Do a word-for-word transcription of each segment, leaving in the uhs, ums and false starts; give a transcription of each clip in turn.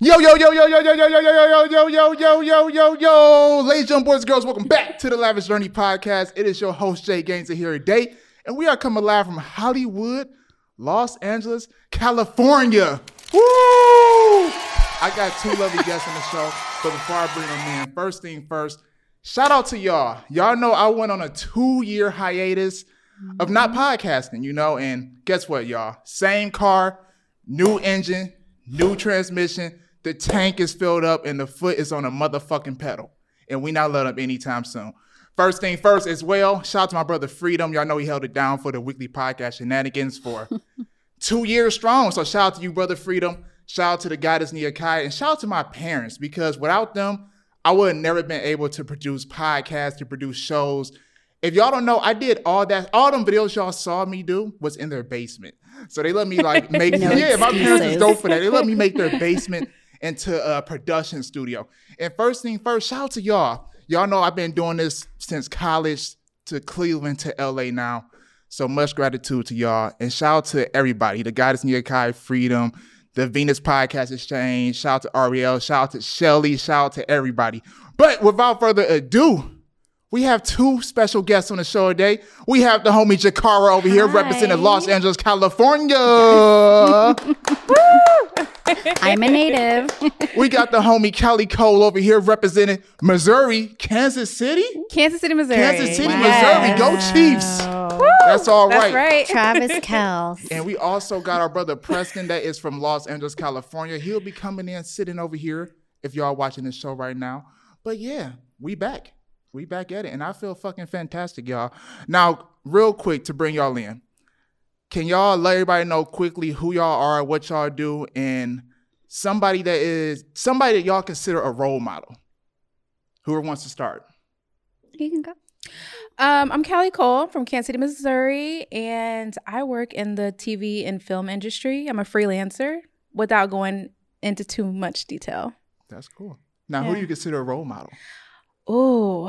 Yo, yo, yo, yo, yo, yo, yo, yo, yo, yo, yo, yo, yo, yo, yo, yo. Ladies and gentlemen, boys and girls, welcome back to the Lavish Journey Podcast. It is your host, Jay Gaines, here today, and we are coming live from Hollywood, Los Angeles, California. Woo! I got two lovely guests on the show, but before I bring them in, first thing first, shout out to y'all. Y'all know I went on a two-year hiatus of not podcasting, you know, and guess what, y'all? Same car, new engine, new transmission. The tank is filled up and the foot is on a motherfucking pedal. And we not letting up anytime soon. First thing first as well, shout out to my brother Freedom. Y'all know he held it down for the weekly podcast shenanigans for two years strong. So shout out to you, brother Freedom. Shout out to the goddess Neakai. And shout out to my parents, because without them, I would have never been able to produce podcasts, to produce shows. If y'all don't know, I did all that. All them videos y'all saw me do was in their basement. So they let me like make, no yeah, my parents is dope for that. They let me make their basement into a production studio. And first thing first, shout out to y'all. Y'all know I've been doing this since college to Cleveland to L A now. So much gratitude to y'all. And shout out to everybody. The Goddess Neakai, Freedom, the Venus Podcast Exchange. Shout out to Ariel. Shout out to Shelly. Shout out to everybody. But without further ado, we have two special guests on the show today. We have the homie Jakara over Hi. here representing Los Angeles, California. I'm a native. We got the homie Kelly Cole over here representing Missouri, Kansas City? Kansas City, Missouri. Kansas City, wow. Missouri. Go Chiefs. Woo! That's all right. That's right. Travis Kells. And we also got our brother Preston that is from Los Angeles, California. He'll be coming in, sitting over here if y'all watching this show right now. But yeah, we back. We back at it, and I feel fucking fantastic, y'all. Now, real quick to bring y'all in, can y'all let everybody know quickly who y'all are, what y'all do, and somebody that is somebody that y'all consider a role model? Whoever wants to start. You can go. Um, I'm Kelly Cole from Kansas City, Missouri, and I work in the T V and film industry. I'm a freelancer without going into too much detail. That's cool. Now, yeah. Who do you consider a role model? Oh,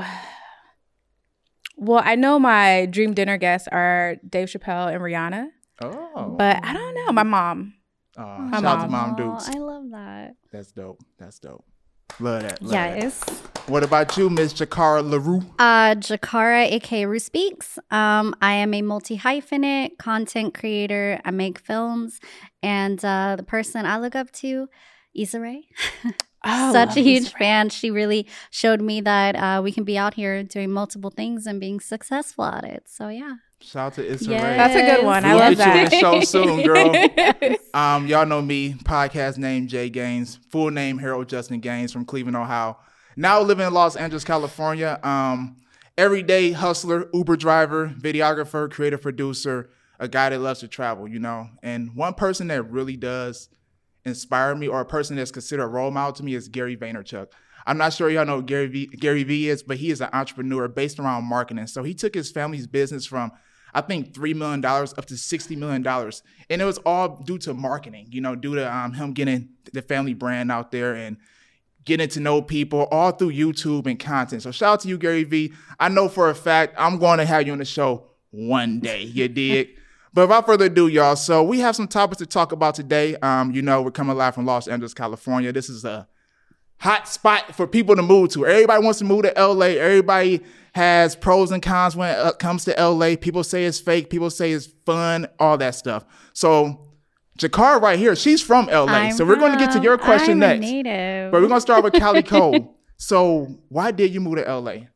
well, I know my dream dinner guests are Dave Chappelle and Rihanna. Oh. But I don't know. My mom. Uh, my shout mom. out to Mom Dukes. I love that. That's dope. That's dope. Love that. Love yes. That. What about you, Miss Jakara LaRue? Uh, Jakara, aka Rue Speaks. Um, I am a multi-hyphenate content creator. I make films. And uh, the person I look up to, Issa Rae. Oh, such a huge fan. She really showed me that uh, we can be out here doing multiple things and being successful at it. So yeah. Shout out to Issa yes. Rae. That's a good one. We'll I love get that. you on the show soon, girl. yes. Um, y'all know me. Podcast name Jay Gaines. Full name Harold Justin Gaines from Cleveland, Ohio. Now living in Los Angeles, California. Um, everyday hustler, Uber driver, videographer, creative producer, a guy that loves to travel. You know, and one person that really does inspire me, or a person that's considered a role model to me, is Gary Vaynerchuk. I'm not sure y'all know who Gary V, Gary V is, but he is an entrepreneur based around marketing. So he took his family's business from, I think, three million dollars up to sixty million dollars. And it was all due to marketing, you know, due to um, him getting the family brand out there and getting to know people all through YouTube and content. So shout out to you, Gary V. I know for a fact I'm going to have you on the show one day. You dig? But without further ado, y'all, so we have some topics to talk about today. Um, you know, we're coming live from Los Angeles, California. This is a hot spot for people to move to. Everybody wants to move to L A. Everybody has pros and cons when it comes to L A. People say it's fake. People say it's fun, all that stuff. So Jakara right here, she's from L A. I'm so we're going to get to your question I'm next. A native. But we're going to start with Kelly Cole. So why did you move to L A?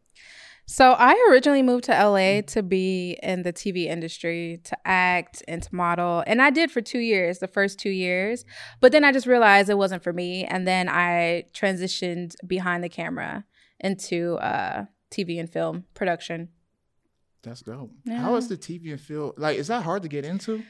So I originally moved to L A to be in the T V industry, to act and to model. And I did for two years, the first two years. But then I just realized it wasn't for me. And then I transitioned behind the camera into uh, T V and film production. That's dope. Yeah. How is the T V and film? Like, is that hard to get into?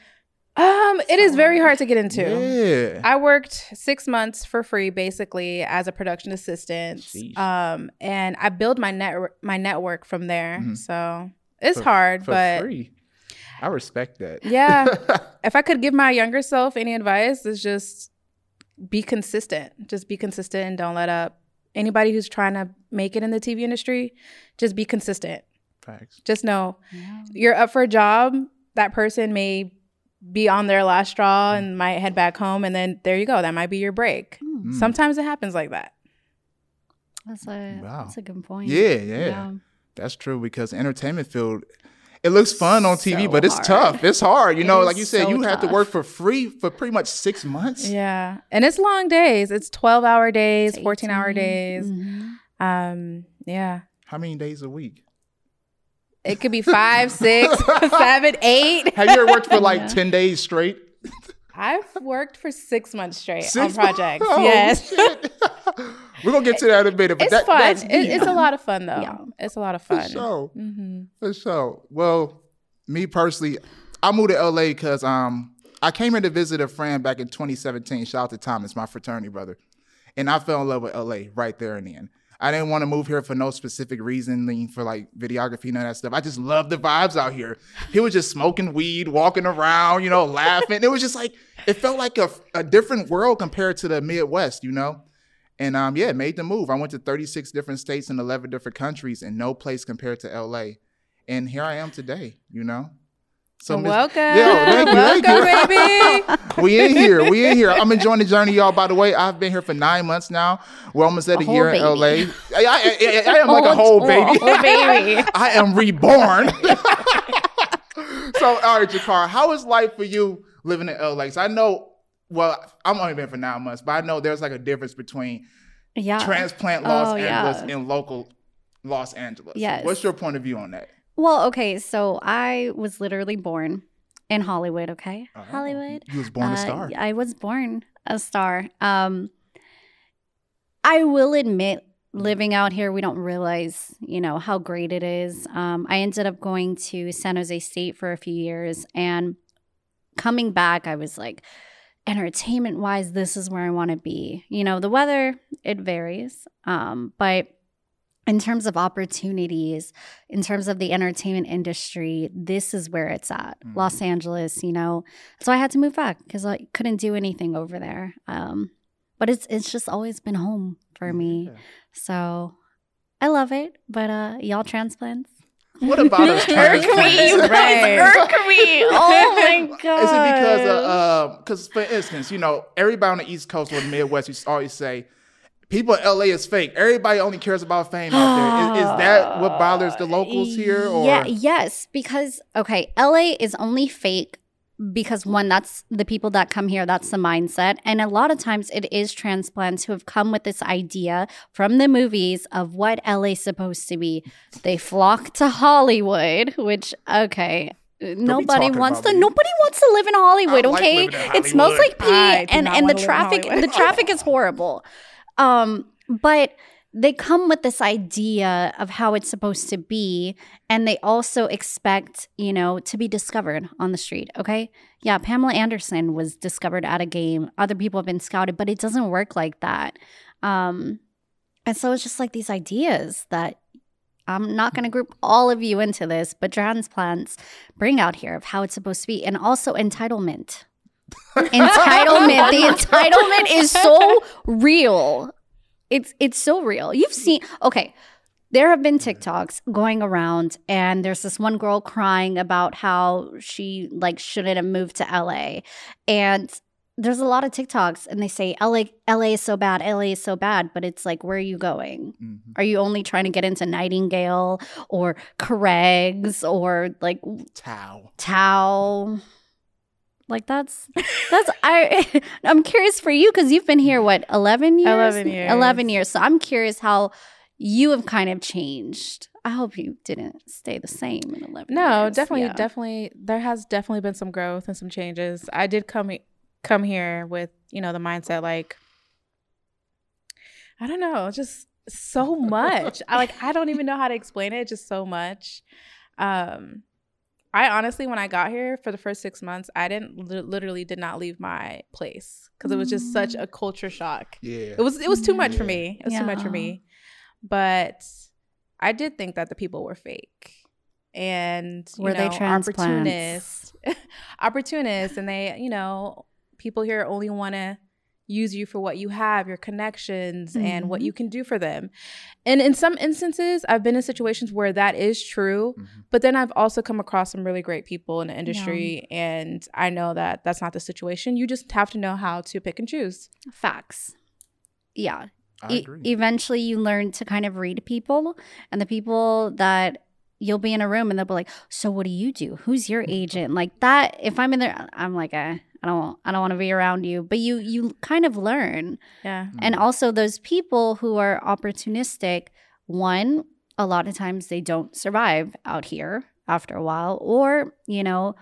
Um, it is very hard to get into. Yeah. I worked six months for free, basically, as a production assistant. Jeez. Um, and I built my net my network from there. Mhm. So it's For- hard, for but free. I respect that. yeah, if I could give my younger self any advice, it's just be consistent. Just be consistent and don't let up. Anybody who's trying to make it in the T V industry, just be consistent. Facts. Just know Yeah. you're up for a job. That person may be on their last straw and might head back home, and then there you go. That might be your break. Mm. Sometimes it happens like that. That's a Wow. that's a good point. Yeah, yeah, Yeah. that's true. Because the entertainment field, it looks fun on T V, So but it's hard. tough. It's hard. You It know, is like you said, so you have to tough. work for free for pretty much six months. Yeah, and it's long days. It's twelve hour days, It's fourteen hour days. Mhm. Um, yeah, How many days a week? it could be five, six, seven, eight. Have you ever worked for like Yeah. ten days straight? I've worked for six months straight Six on projects. Oh, yes. shit. We're gonna get to that in a minute, but It's that, fun. that's It, deep. it's a lot of fun, though. Yeah. It's a lot of For fun. sure. hmm For sure. Well, me personally, I moved to L A because um I came here to visit a friend back in twenty seventeen. Shout out to Thomas, my fraternity brother. And I fell in love with L A right there and then. I didn't want to move here for no specific reason, for like videography, none of that stuff. I just loved the vibes out here. He was just smoking weed, walking around, you know, laughing. It was just like, it felt like a, a different world compared to the Midwest, you know? And um, yeah, made the move. I went to thirty-six different states and eleven different countries, and no place compared to L A. And here I am today, you know? So Miss- Welcome. Yeah, thank you, thank Welcome, you. baby. We in here. We in here. I'm enjoying the journey, y'all. By the way, I've been here for nine months now. We're almost at A a, whole year in L A. I, baby. I, I, I am like a whole baby. Whole baby. I am reborn. So, all right, Jakar, how is life for you living in L A? So I know, well, I'm only been for nine months, but I know there's like a difference between Yeah. transplant Los Oh, Angeles yeah. and local Los Angeles. Yes. What's your point of view on that? Well, okay, so I was literally born in Hollywood, okay? Oh, Hollywood. You was born a Uh, star. I was born a star. Um, I will admit, living out here, we don't realize, you know, how great it is. Um, I ended up going to San Jose State for a few years, and coming back, I was like, entertainment wise, this is where I want to be. You know, the weather, it varies, um, but in terms of opportunities, in terms of the entertainment industry, this is where it's at. Mhm. Los Angeles, you know. So I had to move back because I couldn't do anything over there. Um, but it's it's just always been home for me. Yeah. So I love it. But uh, y'all transplants. What about us Irk me, you transplants? guys irk me. Oh my god. Is it because of, because for instance, you know, everybody on the East Coast or the Midwest, you always say, people in L A is fake. Everybody only cares about fame out there. Is, is that what bothers the locals here? Or? Yeah, yes, because okay, L A is only fake because one, that's the people that come here, that's the mindset. And a lot of times it is transplants who have come with this idea from the movies of what L A is supposed to be. They flock to Hollywood, which okay. Nobody talking wants about to. me. Nobody wants to live in Hollywood. I like okay, living in it smells Hollywood. like pee, I do and not and the wanna live in traffic. Hollywood. The traffic is horrible. Um, but they come with this idea of how it's supposed to be, and they also expect, you know, to be discovered on the street. Okay, yeah, Pamela Anderson was discovered at a game. Other people have been scouted, but it doesn't work like that. Um, and so it's just like these ideas that I'm not going to group all of you into this, but transplants bring out here of how it's supposed to be, and also entitlement. Entitlement. The entitlement is so real. It's it's so real. You've seen, okay, there have been TikToks going around, and there's this one girl crying about how she like shouldn't have moved to L A. And there's a lot of TikToks, and they say L A L A is so bad, L A is so bad, but it's like, where are you going? Mhm. Are you only trying to get into Nightingale or Craig's or like Towel. Tao? Like that's that's I I'm curious for you because you've been here what eleven years? eleven years. eleven years. So I'm curious how you have kind of changed. I hope you didn't stay the same in eleven No, years. definitely, Yeah. definitely. There has definitely been some growth and some changes. I did come come here with, you know, the mindset like, I don't know, just so much. I like I don't even know how to explain it. Just so much. Um, I honestly, when I got here for the first six months, I didn't li- literally did not leave my place because it was just such a culture shock. Yeah. It was it was too much for Yeah. me. It was too much for Yeah. me. But I did think that the people were fake. And you Were they know, transplants? opportunists. opportunists and they, you know, people here only want to use you for what you have, your connections, Mm-hmm. and what you can do for them. And in some instances, I've been in situations where that is true, Mhm. but then I've also come across some really great people in the industry, and I know that that's not the situation. You just have to know how to pick and choose. Facts. Yeah. I E- agree. eventually you learn to kind of read people, and the people that you'll be in a room and they'll be like, so what do you do? Who's your agent? Like that. If I'm in there, I'm like, eh, I don't, I don't want to be around you, but you, you kind of learn. Yeah. And also those people who are opportunistic, one, a lot of times they don't survive out here after a while, or, you know,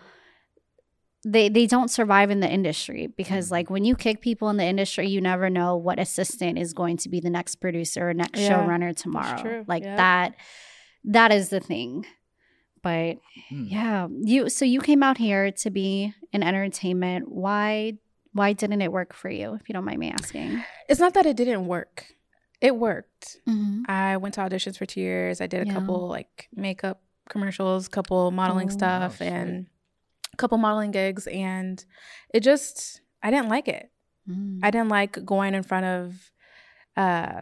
they they don't survive in the industry because like when you kick people in the industry, you never know what assistant is going to be the next producer or next Yeah, showrunner tomorrow. true. Like Yep. that, that is the thing. But Mm. yeah, you so you came out here to be in entertainment. Why why didn't it work for you, if you don't mind me asking? It's not that it didn't work. It worked. Mm-hmm. I went to auditions for two years. I did a Yeah. couple like makeup commercials, couple modeling Oh, stuff, wow, and a couple modeling gigs. And it just, I didn't like it. Mm. I didn't like going in front of uh,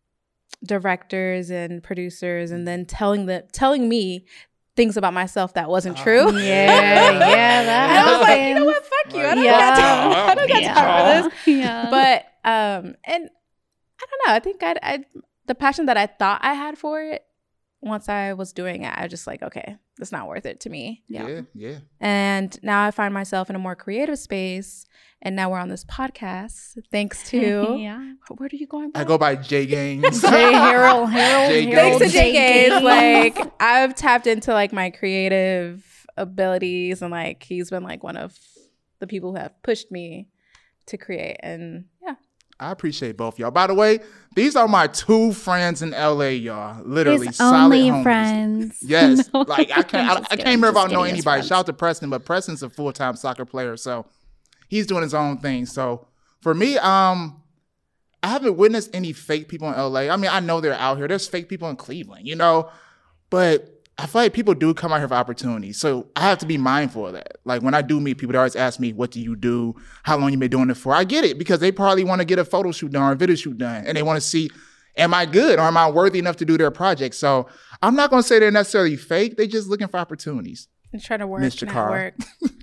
directors and producers and then telling the telling me things about myself that wasn't true. Oh, Yeah, yeah, that And I was like, you know happens. what? Fuck you. I don't Yeah. got time. I don't got time for this. Yeah. But um, and I don't know. I think I, I the passion that I thought I had for it. Once I was doing it, I was just like, okay, it's not worth it to me. Yeah. Yeah, yeah. And now I find myself in a more creative space. And now we're on this podcast thanks to yeah. where are you going? I Bro? go by J Gaines. Jay Harold, Harold, Jay Harold, Thanks to J Gaines, Gaines. like I've tapped into like my creative abilities, and like he's been like one of the people who have pushed me to create. And yeah, I appreciate both y'all. By the way, these are my two friends in L A, y'all. Literally, His solid only homies. friends. Yes, No, like I can't, I'm I, just I kidding, can't remember if just I know kidding, his anybody. friends. Shout out to Preston, but Preston's a full time soccer player, so he's doing his own thing. So for me, um, I haven't witnessed any fake people in L A. I mean, I know they're out here. There's fake people in Cleveland, you know, but I feel like people do come out here for opportunities. So I have to be mindful of that. Like when I do meet people, they always ask me, what do you do? How long you been doing it for? I get it because they probably want to get a photo shoot done or a video shoot done. And they want to see, am I good or am I worthy enough to do their project? So I'm not going to say they're necessarily fake. They just looking for opportunities. I'm trying to work, Miss not Jakara. work.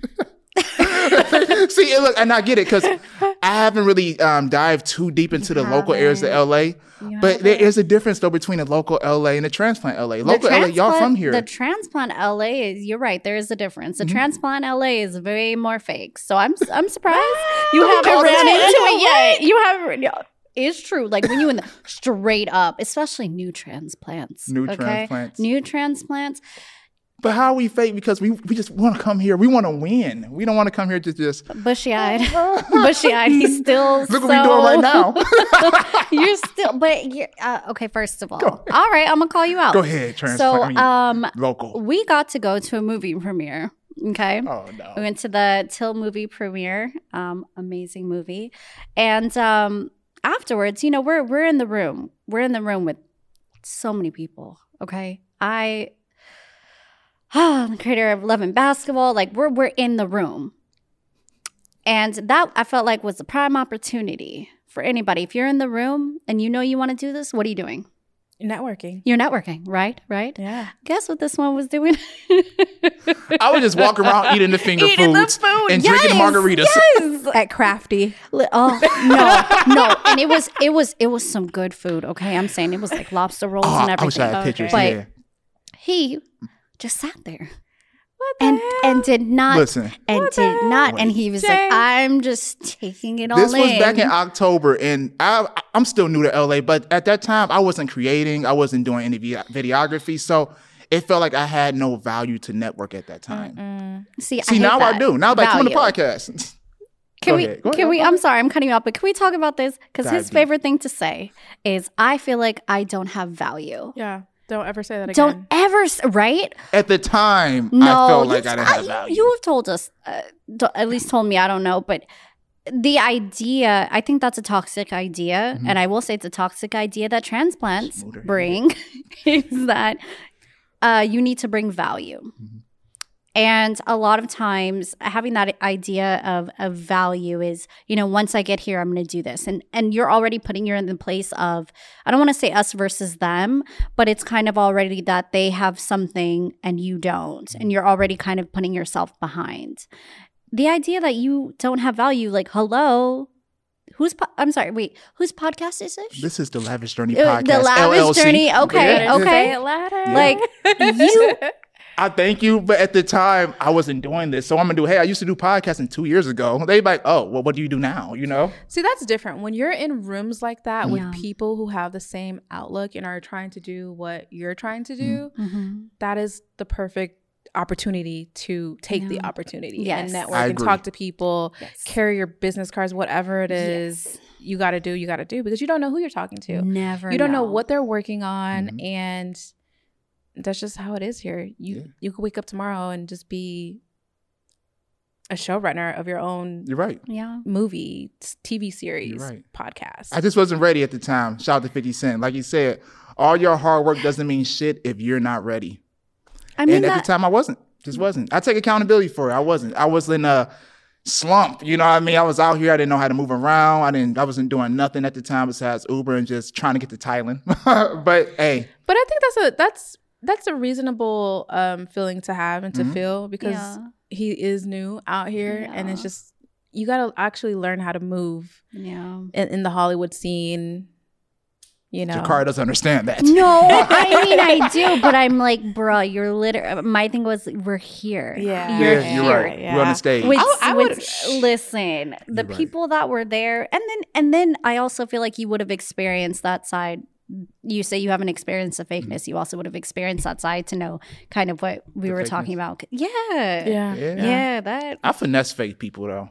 See, look, and I get it because I haven't really um, dived too deep into the local areas of L A. You But there haven't. is a difference though between the local L A and the transplant L A. The Local L A, y'all transplant- from here. The transplant L A is, you're right, there is a difference. The Mhm. transplant L A is way more fake. So I'm I'm surprised you Don't haven't call it ran that. into I it know, yet. You haven't. yeah, It's true. Like when you in the straight up, especially new transplants. New okay? transplants. New transplants. But how are we fake? Because we, we just want to come here. We want to win. We don't want to come here to just Bushy eyed. Bushy eyed. He's still look what so, we're doing right now. You're still, but you're, uh, okay, first of all. All right, I'm going to call you out. Go ahead, transplant. So, I mean, um, local. we got to go to a movie premiere. Okay. Oh We no. went to the Till movie premiere. Um, amazing movie. And um, afterwards, you know, we're we're in the room. We're in the room with so many people. Okay. I ah, the creator of Love and Basketball. Like we're we're in the room. And that I felt like was the prime opportunity for anybody. If you're in the room and you know you want to do this, what are you doing? Networking. You're networking, right? Right? Yeah. Guess what this one was doing? I would just walk around eating the finger Eating the foods food, and drinking yes, margaritas. Yes. At Crafty. Li- Oh no, no, and it was it was it was some good food. Okay, I'm saying it was like lobster rolls Oh, and I wish I everything. had pictures. But Yeah. he just sat there What the and hell? and did not Listen, and What the did not, hell? and he was Jay. like, "I'm just taking it all this in." was back in October, and I, I'm still new to L A, but at that time, I wasn't creating. I wasn't doing any vi- videography, so it felt like I had no value to network at that time. Mm. See, See, I hate now I that. do. Now, like, come on the Value. podcast. Can Go we? ahead. Go Can ahead. we? Go I'm ahead. sorry, I'm cutting you off, but can we talk about this? Because Dive his deep. favorite thing to say is, "I feel like I don't have value." Yeah. Don't ever say that again. Don't ever, s- right? At the time, No, I felt like you- I didn't have I- value. You have told us, uh, d- at least told me, I don't know, but the idea, I think that's a toxic idea. Mhm. And I will say it's a toxic idea that transplants Smoother. bring is that uh, you need to bring value. Mhm. And a lot of times having that idea of, of value is, you know, once I get here, I'm going to do this. And and you're already putting you in the place of, I don't want to say us versus them, but it's kind of already that they have something and you don't. And you're already kind of putting yourself behind. The idea that you don't have value, like, hello, who's, po- I'm sorry, wait, whose podcast is this? This is the Lavish Journey Uh, podcast. the Lavish L L C. Journey, okay, Yeah. okay. Say it louder. Yeah. Like, you... I thank you, but at the time I wasn't doing this, so I'm gonna do. Hey, I used to do podcasting two years ago. They like, oh, well, what do you do now? You know? See, that's different. When you're in rooms like that Yeah. with people who have the same outlook and are trying to do what you're trying to do, Mm-hmm. that is the perfect opportunity to take the Yeah. opportunity Yes. and network I and agree. talk to people, Yes. carry your business cards, whatever it is Yes. you got to do, you got to do, because you don't know who you're talking to. Never You don't know know what they're working on, Mhm. and that's just how it is here. You Yeah. you could wake up tomorrow and just be a showrunner of your own You're right. Yeah. movie, T V series, You're right. podcast. I just wasn't ready at the time. Shout out to fifty Cent. Like you said, all your hard work doesn't mean shit if you're not ready. I mean, and at that, the time, I wasn't. Just wasn't. I take accountability for it. I wasn't. I was in a slump. You know what I mean? I was out here. I didn't know how to move around. I didn't. I wasn't doing nothing at the time besides Uber and just trying to get to Thailand. But hey, But I think that's a that's that's a reasonable um, feeling to have and to Mhm. feel, because Yeah. he is new out here, and it's Yeah. just you got to actually learn how to move yeah. in, in the Hollywood scene. You know, Jakara doesn't understand that. No, I mean I do, but I'm like, bruh, you're literally. My thing was, we're here. Yeah. you're Yeah, you're here. right. We're on the stage. With, I- I with- would- listen, the You're right. people that were there, and then and then I also feel like you would have experienced that side. You say you haven't experienced the fakeness. You also would have experienced that side to know kind of what we The were fakeness. talking about. Yeah, yeah. Yeah. yeah, that. I finesse fake people though.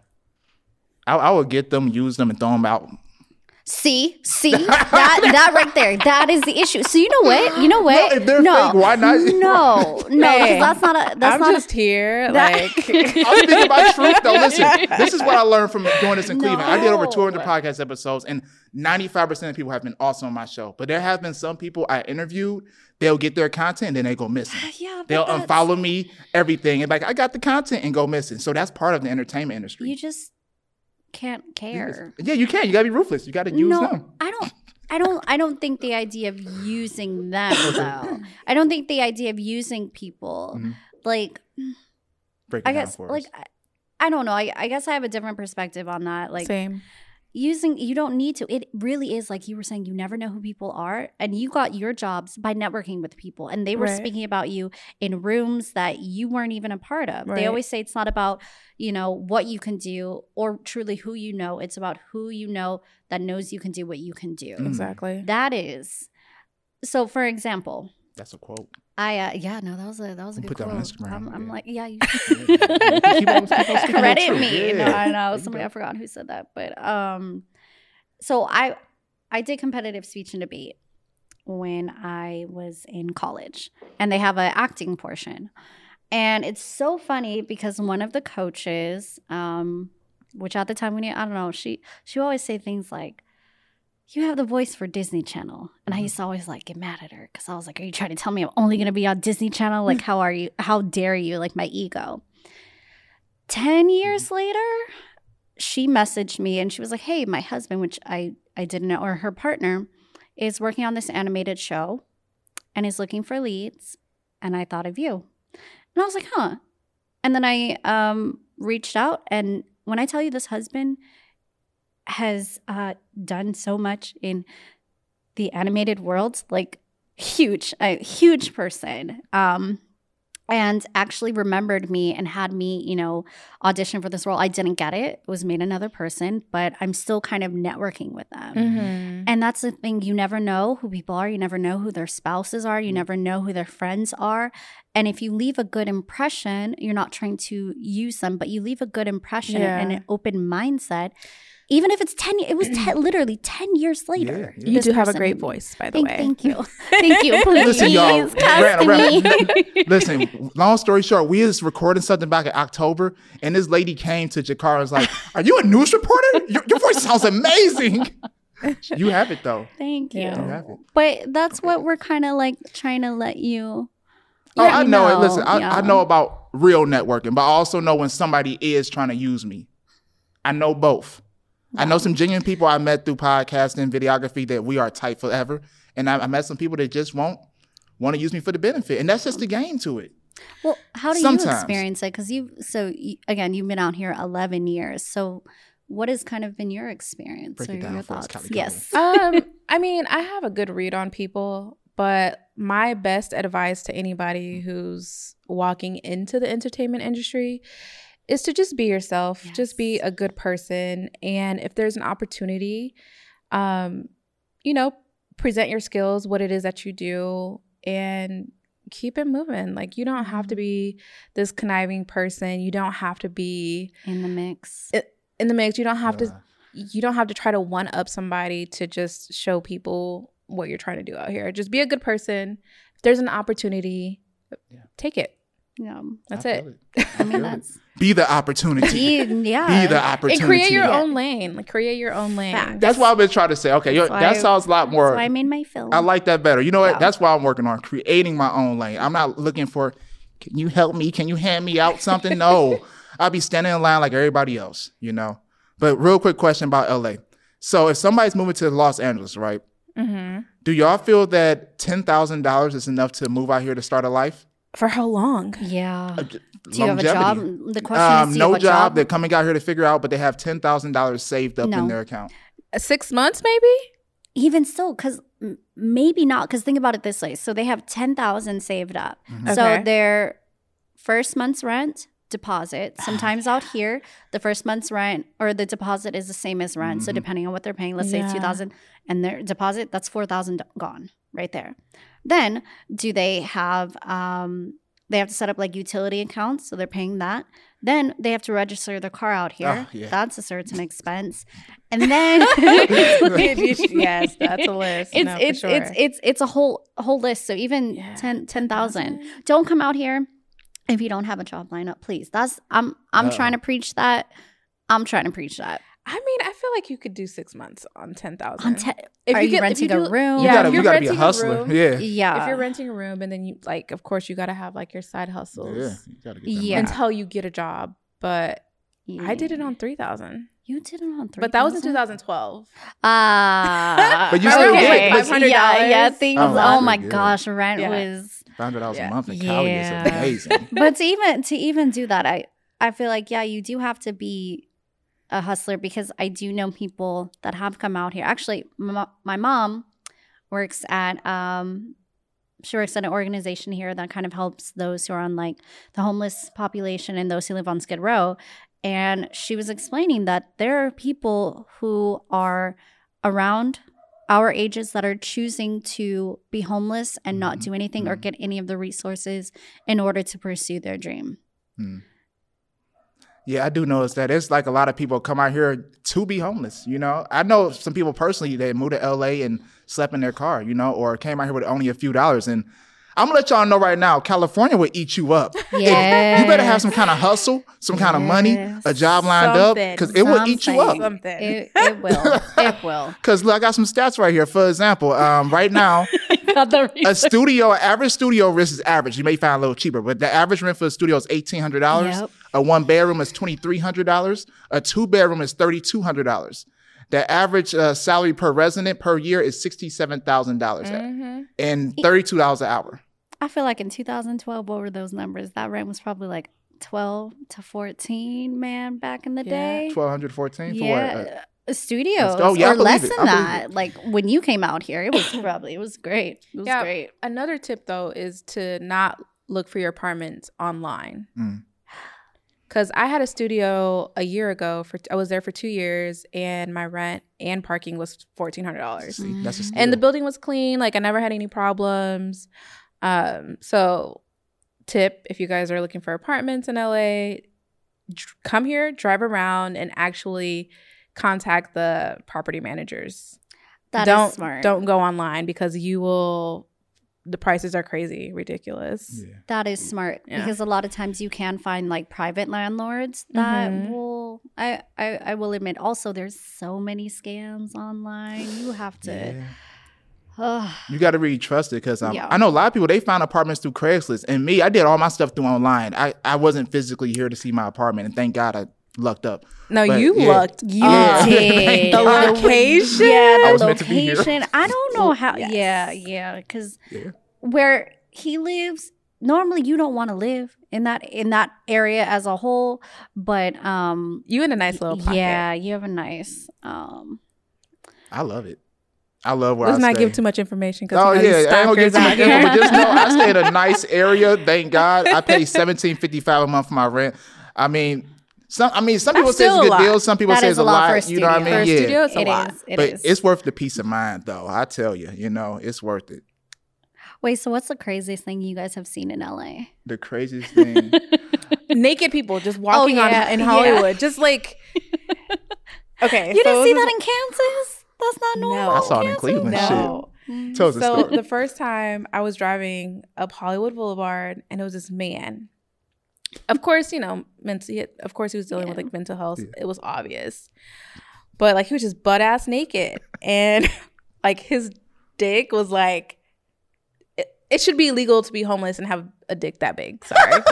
I, I would get them, use them, and throw them out. See, see that that right there. That is the issue. So you know what? You know what? No, if they're fake, why not? No, no, because Hey, that's not a. That's I'm not just here, that- like I'm speaking about truth though. Listen, this is what I learned from doing this in Cleveland. I did over two hundred No. podcast episodes, and ninety-five percent of people have been awesome on my show. But there have been some people I interviewed, they'll get their content and then they go missing. a. Yeah, but They'll that's- unfollow me, everything. And like, I got the content and go missing. So that's part of the entertainment industry. You just can't care. Yeah, you can. You gotta be ruthless. You gotta use no, them. I don't. I don't. I don't think the idea of using them though. I don't think the idea of using people Mhm. like. Break it I down guess for like us. I, I don't know. I, I guess I have a different perspective on that. Like same. using you don't need to. It really is like you were saying. You never know who people are, and you got your jobs by networking with people, and they were Right. speaking about you in rooms that you weren't even a part of. Right. They always say it's not about you know what you can do or truly who you know. It's about who you know that knows you can do what you can do. Mm. Exactly. That is. So, for example, That's a quote. I uh, yeah no that was a that was a We'll good put that on quote. Instagram, I'm, I'm yeah. like yeah you Keep on- keep on speaking the credit truth. me. Yeah. No, I know There you somebody go. I forgot who said that, but um, so I I did competitive speech and debate when I was in college, and they have an acting portion, and it's so funny because one of the coaches, um, which at the time when you, I don't know, she she would always say things like, "You have the voice for Disney Channel," and I used to always like get mad at her because I was like, "Are you trying to tell me I'm only gonna be on Disney Channel? Like, how are you? How dare you? Like my ego." Ten years later, she messaged me and she was like, "Hey, my husband, which I I didn't know, or her partner, is working on this animated show, and is looking for leads, and I thought of you." And I was like, "Huh." And then I um, reached out, and when I tell you this husband has uh, done so much in the animated world, like huge, a huge person, um, and actually remembered me and had me, you know, audition for this role. I didn't get it. It was made another person, but I'm still kind of networking with them. Mm-hmm. And that's the thing. You never know who people are. You never know who their spouses are. You never know who their friends are. And if you leave a good impression, you're not trying to use them, but you leave a good impression Yeah. and an open mindset. Even if it's ten, it was ten, literally ten years later. Yeah, yeah. You this do have a person- great voice, by the Thank, way. thank you. Thank you. Please Listen, y'all. cast Ran- ran- me. Listen, long story short, we was recording something back in October, and this lady came to Jakara and was like, "Are you a news reporter? Your, your voice sounds amazing." You have it though. Thank you. Yeah. You have it. But that's what we're kind of like trying to let you Oh, I you know, it. know, Listen, I, yeah. I know about real networking, but I also know when somebody is trying to use me. I know both. I know some genuine people I met through podcasting, videography that we are tight forever. And I, I met some people that just won't want to use me for the benefit. And that's just the game to it. Well, how do Sometimes. you experience it? Because you, so you, again, you've been out here eleven years. So what has kind of been your experience Break or it down your for us, thoughts? Callie Yes. um, I mean, I have a good read on people, but my best advice to anybody who's walking into the entertainment industry is to just be yourself, Yes. just be a good person. And if there's an opportunity, um, you know, present your skills, what it is that you do, and keep it moving. Like, you don't have to be this conniving person. You don't have to be In the mix. in the mix. You don't have Yeah. to you don't have to try to one up somebody to just show people what you're trying to do out here. Just be a good person. If there's an opportunity, Yeah. take it. Yeah. That's I it. feel I mean, feel it. that's, Be the opportunity. be, yeah. Be the opportunity. And create your Yeah. own lane. Like, create your own lane. Fact. That's why I've been trying to say, okay, yo, That's why that I- sounds a lot That's more. why I made my film. I like that better. You know what? Yeah. That's why I'm working on creating my own lane. I'm not looking for, can you help me? Can you hand me out something? No. I'll be standing in line like everybody else, you know? But real quick question about L A. So if somebody's moving to Los Angeles, right? Mm-hmm. Do y'all feel that ten thousand dollars is enough to move out here to start a life? For how long? Yeah. Uh, Do you have a job? The question Um, is, do you no have a job. job? They're coming out here to figure out, but they have ten thousand dollars saved up in No. their account. Six months, maybe? Even still, because maybe not. Because think about it this way: so they have ten thousand saved up. Mhm. So Okay. their first month's rent deposit. Sometimes out here, the first month's rent or the deposit is the same as rent. So Mhm. depending on what they're paying, let's say it's Yeah. two thousand, and their deposit that's four thousand gone right there. Then do they have um they have to set up like utility accounts, so they're paying that. Then they have to register their car out here. Oh, yeah. That's a certain expense. And then Yes, that's a list. It's No, for it's sure. it's it's it's a whole a whole list. So even Yeah, ten ten thousand. Don't come out here if you don't have a job lineup, please. That's I'm I'm Uh-oh. trying to preach that. I'm trying to preach that. I mean, I feel like you could do six months on ten thousand. On ten, If are you you, get- if renting you a do- room? You Yeah, gotta, if you you're gotta be a renting a hustler. room- yeah. yeah. If you're renting a room, and then you like, of course, you got to have like your side hustles Yeah. You gotta get that Yeah. money. until you get a job. But I did it Yeah. on three thousand. You did it on three. But that was in two thousand twelve. Ah, But you still okay. get, like, five hundred dollars. Yeah, yeah. Things. Oh, Oh, that's my good. gosh, rent Yeah. was. five hundred dollars Yeah. a month in Cali is Yeah. amazing. But to even to even do that, I I feel like yeah, you do have to be a hustler because I do know people that have come out here. Actually, my, my mom works at um she works at an organization here that kind of helps those who are on like the homeless population and those who live on Skid Row. And she was explaining that there are people who are around our ages that are choosing to be homeless and not do anything or Mhm. get any of the resources in order to pursue their dream. Hmm. Yeah, I do notice that. It's like a lot of people come out here to be homeless, you know? I know some people personally that moved to L A and slept in their car, you know, or came out here with only a few dollars. And I'm gonna let y'all know right now, California will eat you up. Yeah. You better have some kind of hustle, some kind of money, a Yes. job lined Something. up, because it will eat you up. Something. Something. It, it will. It will. Because look, I got some stats right here. For example, um, right now, Got the a reason. studio, average studio rent is average. You may find a little cheaper, but the average rent for a studio is eighteen hundred dollars. Yep. A one bedroom is twenty-three hundred dollars. A two bedroom is thirty-two hundred dollars. The average uh, salary per resident per year is sixty-seven thousand dollars Mhm. and thirty-two dollars an hour. I feel like in two thousand twelve, what were those numbers? That rent was probably like twelve to fourteen, man, back in the Yeah. day. twelve hundred fourteen for yeah. what? Uh, Studios Oh, yeah, I or less believe it. than I believe that. Like when you came out here, it was probably, it was great. It was Yeah. great. Another tip though is to not look for your apartments online. Mm. Cause I had a studio a year ago for I was there for two years and my rent and parking was fourteen hundred dollars. See, that's a steal. And the building was clean. Like I never had any problems. Um, so tip, if you guys are looking for apartments in L A, dr- come here, drive around and actually contact the property managers. That is don't, smart. Don't go online because you will, the prices are crazy, ridiculous. Yeah. That is smart Yeah. because a lot of times you can find like private landlords that Mhm. will. I, I I will admit also there's so many scams online. You have to. Yeah. You got to really trust it because um, Yeah. I know a lot of people, they found apartments through Craigslist. And me, I did all my stuff through online. I, I wasn't physically here to see my apartment. And thank God I lucked up. No, But, you yeah. lucked. You Yeah. did. The I- location? Yeah, I the was meant to be here. location. I don't know how. Yes. Yeah, yeah. Because Yeah. where he lives, normally you don't want to live in that in that area as a whole. But um, You in a nice little pocket. yeah, you have a nice um. I love it. I love where Let's I not stay. give too much information because Oh you know, yeah, these I ain't gonna give stalkers too much out info, here. but just know I stay in a nice area. Thank God, I pay seventeen fifty five a month for my rent. I mean, some. I mean, some That's people say it's still a a good lot. deal. Some people That say is it's a a lot lot. for a You studio. know what I mean? For a Yeah. studio, it's a It lot. is. It but is. it's worth the peace of mind, though. I tell you, you know, it's worth it. Wait, so what's the craziest thing you guys have seen in L A? The craziest thing. Naked people just walking Oh, yeah, on in yeah. Hollywood, just like. Okay, You so didn't see this that is- in Kansas? That's not No. normal. I saw it in Kansas? Cleveland, No. Mm. Tell us the So story. the first time I was driving up Hollywood Boulevard, and it was this man. Of course, you know, mental. Of course, he was dealing with Yeah. like mental health. Yeah. It was obvious, but like he was just butt ass naked, and like his dick was like. It, it should be illegal to be homeless and have a dick that big. Sorry. Should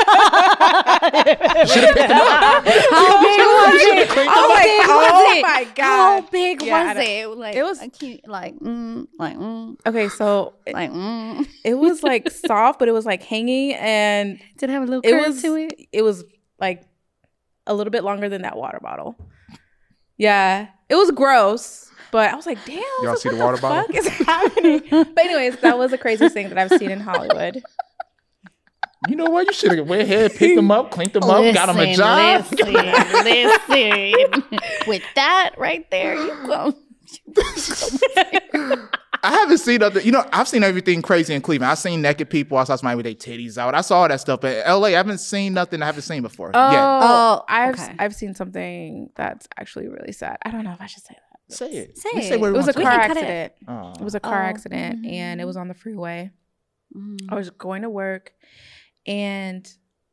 have picked him up. How big was it? Cleaned How him up. big Oh was it? my God. How big Yeah, I was don't- it? Like It was- I can't, like mm, like mm, Okay, so it, like mm. it was like soft, but it was like hanging, and Did it have a little it curve was to it? it was like a little bit longer than that water bottle. Yeah, it was gross, but I was like, damn, Y'all what see the the water bottle? fuck is happening? But anyways, that was the craziest thing that I've seen in Hollywood. You know what? You should have went ahead, picked them up, cleaned them up, got them a job. Listen, listen. With that right there, you go. I haven't seen other. You know, I've seen everything crazy in Cleveland. I've seen naked people. I saw somebody with their titties out. I saw all that stuff. But L A, I haven't seen nothing I haven't seen before. Oh, yet. Oh, I've okay. I've seen something that's actually really sad. I don't know if I should say that. Say it. Say We it. say what It we was a want to. We car can cut it. accident. Oh. It was a car Oh. accident, and it was on the freeway. Mm. I was going to work, and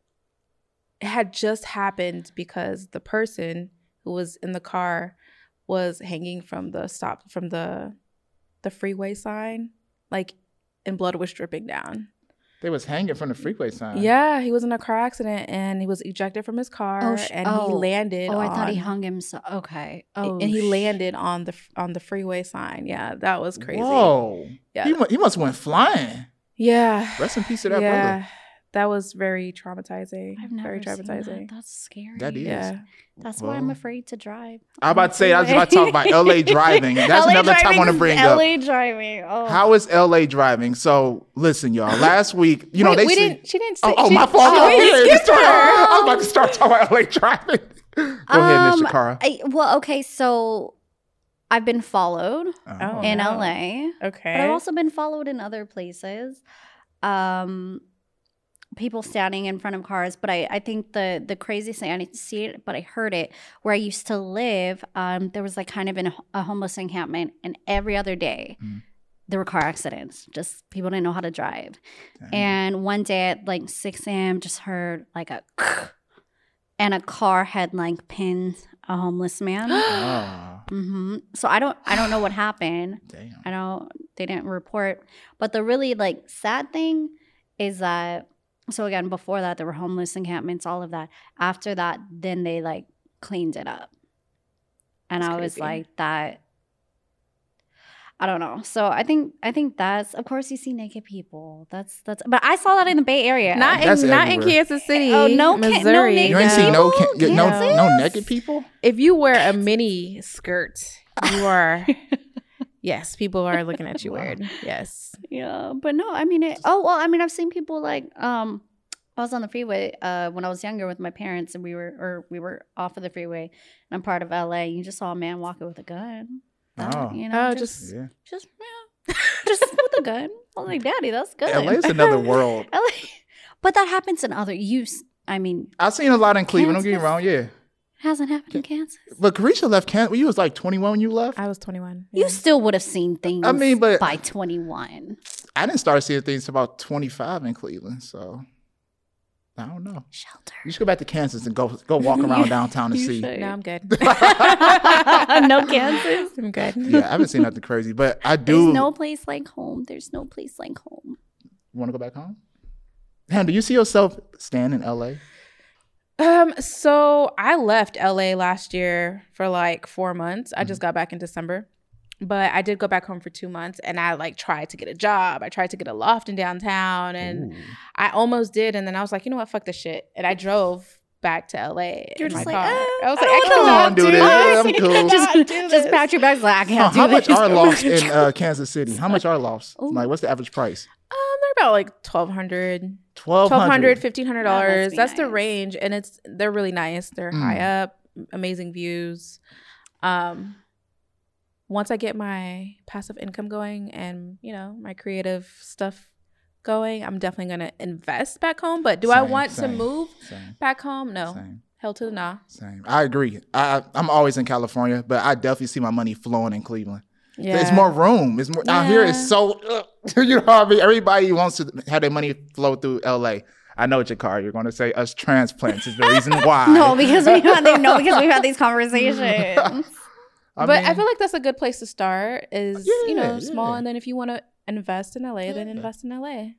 it had just happened because the person who was in the car was hanging from the stop from the the freeway sign, like, and blood was dripping down. They was hanging from the freeway sign. Yeah, he was in a car accident, and he was ejected from his car, Oh, sh- and oh. he landed. Oh, I thought he on- hung himself. Okay. Oh, and he sh- landed on the on the freeway sign. Yeah, that was crazy. Whoa. Yeah. He, mu- he must have went flying. Yeah. Rest in peace to that yeah. brother. That was very traumatizing. I've never very seen that. traumatizing. That's scary. That is. Yeah. That's why I'm Well, afraid to drive. I'm about to say, I was about to talk about L A driving. That's L A another time I want to driving bring is up. L A driving. Oh. How is L A driving? So listen, y'all. Last week, you know Wait, they we say, didn't. She didn't say. Oh, oh she, my fault. Oh, Go we ahead. skipped Start- her. I was about to start talking about L A driving. Go ahead, Miss Um, Shakara. I, well, okay, so I've been followed Oh, in no. L A, Okay. but I've also been followed in other places. Um, people standing in front of cars, but I, I think the the craziest thing, I didn't see it, but I heard it, where I used to live, um, there was like kind of an, a homeless encampment, and every other day Mm. there were car accidents. Just people didn't know how to drive. Dang. And one day at like six a.m., just heard like a and a car had like pinned a homeless man. Oh, hmm So I don't I don't know what happened. damn. I don't they didn't report. But the really like sad thing is that so again, before that there were homeless encampments, all of that. After that, then they like cleaned it up. And That's I was crazy. like that I don't know. So I think I think that's of course you see naked people. That's that's but I saw that in the Bay Area. Not That's in not in everywhere. Kansas City. Oh, no ca- no Missouri. naked You ain't seen no, ca- people? no, Kansas? no naked people? If you wear a mini skirt, you are. Yes, people are looking at you Wow. weird. Yes. Yeah, but no, I mean, it, oh well, I mean, I've seen people like, um, I was on the freeway uh, when I was younger with my parents, and we were, or we were off of the freeway, and I'm part of L A. You just saw a man walking with a gun. That, Oh. you know, Oh, just, just Yeah. just, yeah, just with a gun. I was like, Daddy, that's good. L A's another world. L A, but that happens in other use. I mean, I've seen a lot in Cleveland. Don't get me Kansas? wrong. Yeah. it hasn't happened in Kansas. But Carisha left Kansas. Well, you was like twenty-one when you left. I was twenty-one. You Yeah. still would have seen things. I mean, but- by twenty-one. I didn't start seeing things till about twenty-five in Cleveland. So I don't know. Shelter. You should go back to Kansas and go go walk around downtown and You see. should. No, I'm good. No Kansas. I'm good. Yeah, I haven't seen nothing crazy, but I do. There's no place like home. There's no place like home. You want to go back home? Damn, do you see yourself staying in L A? Um, so I left L A last year for like four months. I just got back in December. But I did go back home for two months and I like tried to get a job. I tried to get a loft in downtown and Ooh. I almost did. And then I was like, you know what? Fuck this shit. And I drove back to L A. You're in just my like, car. eh, I was I like, don't I wanna cannot do do this. this. I'm cool. Just, do just this. pat your bags like, I Huh, can't do how this. much are lofts in uh, Kansas City? How much are lofts? Ooh. Like, what's the average price? Um, they're about like twelve hundred, Twelve twelve hundred, hundred. fifteen hundred That must dollars. be That's the nice. range, and it's they're really nice. They're Mm. high up, amazing views. Um, once I get my passive income going and you know my creative stuff going, I'm definitely gonna invest back home. But do I Same, want same, to move Same, back home? No, same, hell to the nah. same. I agree. I I'm always in California, but I definitely see my money flowing in Cleveland. Yeah, It's more room. It's more out here. It's Yeah. so uh, you know what I mean. Everybody wants to have their money flow through L A. I know, Jakar, you're going to say us transplants is the reason why. No, because we've had these, no, because we've had these conversations. I but I mean, feel like that's a good place to start. Is you know Yeah, small, yeah. and then if you want to invest in L A, then Yeah. invest in L A.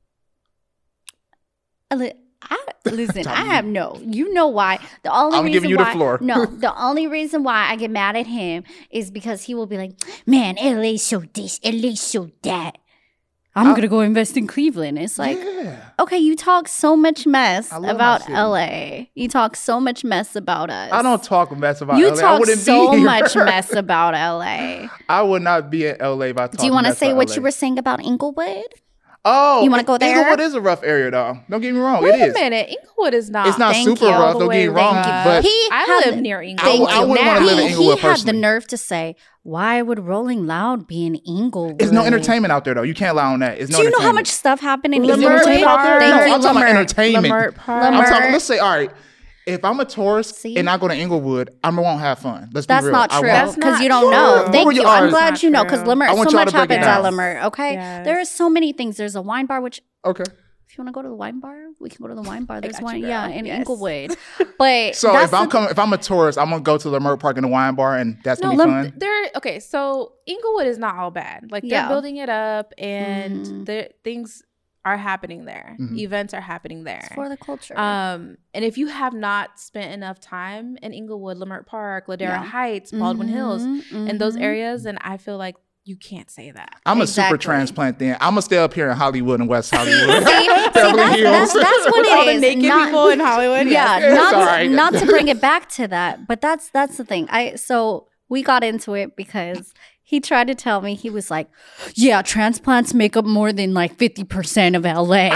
Li- I, listen, I Tommy. have no. You know why? The only I'm reason giving you the why, floor. No, the only reason why I get mad at him is because he will be like, "Man, L A so this, L A so that. I'm I- gonna go invest in Cleveland." It's like, yeah. okay, you talk so much mess I love my about city. L A. You talk so much mess about us. I don't talk mess about You L A. I talk wouldn't so be here. much mess about L A. I would not be in L A if I talked Do you want to mess say about what L A. you were saying about Inglewood? Oh, You wanna go there? Inglewood is a rough area, though. Don't get me wrong. Wait it is. a minute, Inglewood is not. It's not Thank super you. rough. all the Don't get me way wrong. rough. But He I had live the- near I, Inglewood. w- I wouldn't now. want to live in He, Inglewood he had the personally. nerve to say, "Why would Rolling Loud be in Inglewood?" There's no entertainment out there, though. You can't lie on that. It's no Do you know how entertainment. much stuff happened in Is there Inglewood? entertainment out there? Thank No, you, I'm talking about Lamert. entertainment. Lamert Park. I'm Lamert. talking, let's say, all right, if I'm a tourist See? and I go to Inglewood, I won't have fun. Let's That's be real. not I true won't. That's because not you don't true. know. What Thank were you. your I'm odds? glad Not you know true. because Lamert, I want so y'all much to break it happens at down. Lamert. Okay, Yes. there are so many things. There's a wine bar, which Okay. if you want to go to the wine bar, we can go to the wine bar. There's got one, you, yeah, girl. in Yes. Inglewood. But So that's if I'm the- coming, if I'm a tourist, I'm gonna go to Lamert Park in the wine bar, and that's No, gonna be Lam- fun. there. Okay, so Inglewood is not all bad. Like they're Yeah. building it up, and Mhm. the things are happening there. Mhm. Events are happening there. it's for the culture. Um, and if you have not spent enough time in Inglewood, Lamert Park, Ladera Yeah. Heights, Baldwin Hills, Mhm, and those mhm. areas, then I feel like you can't say that. I'm a Exactly. super transplant. Then I'm gonna stay up here in Hollywood and West Hollywood. See, see, that's, Beverly that's, Hills. that's what All it the is. naked Not- people in Hollywood. yeah, It's not all to, right. not to bring it back to that, but that's that's the thing. I so we got into it because he tried to tell me he was like, yeah, transplants make up more than like fifty percent of L A.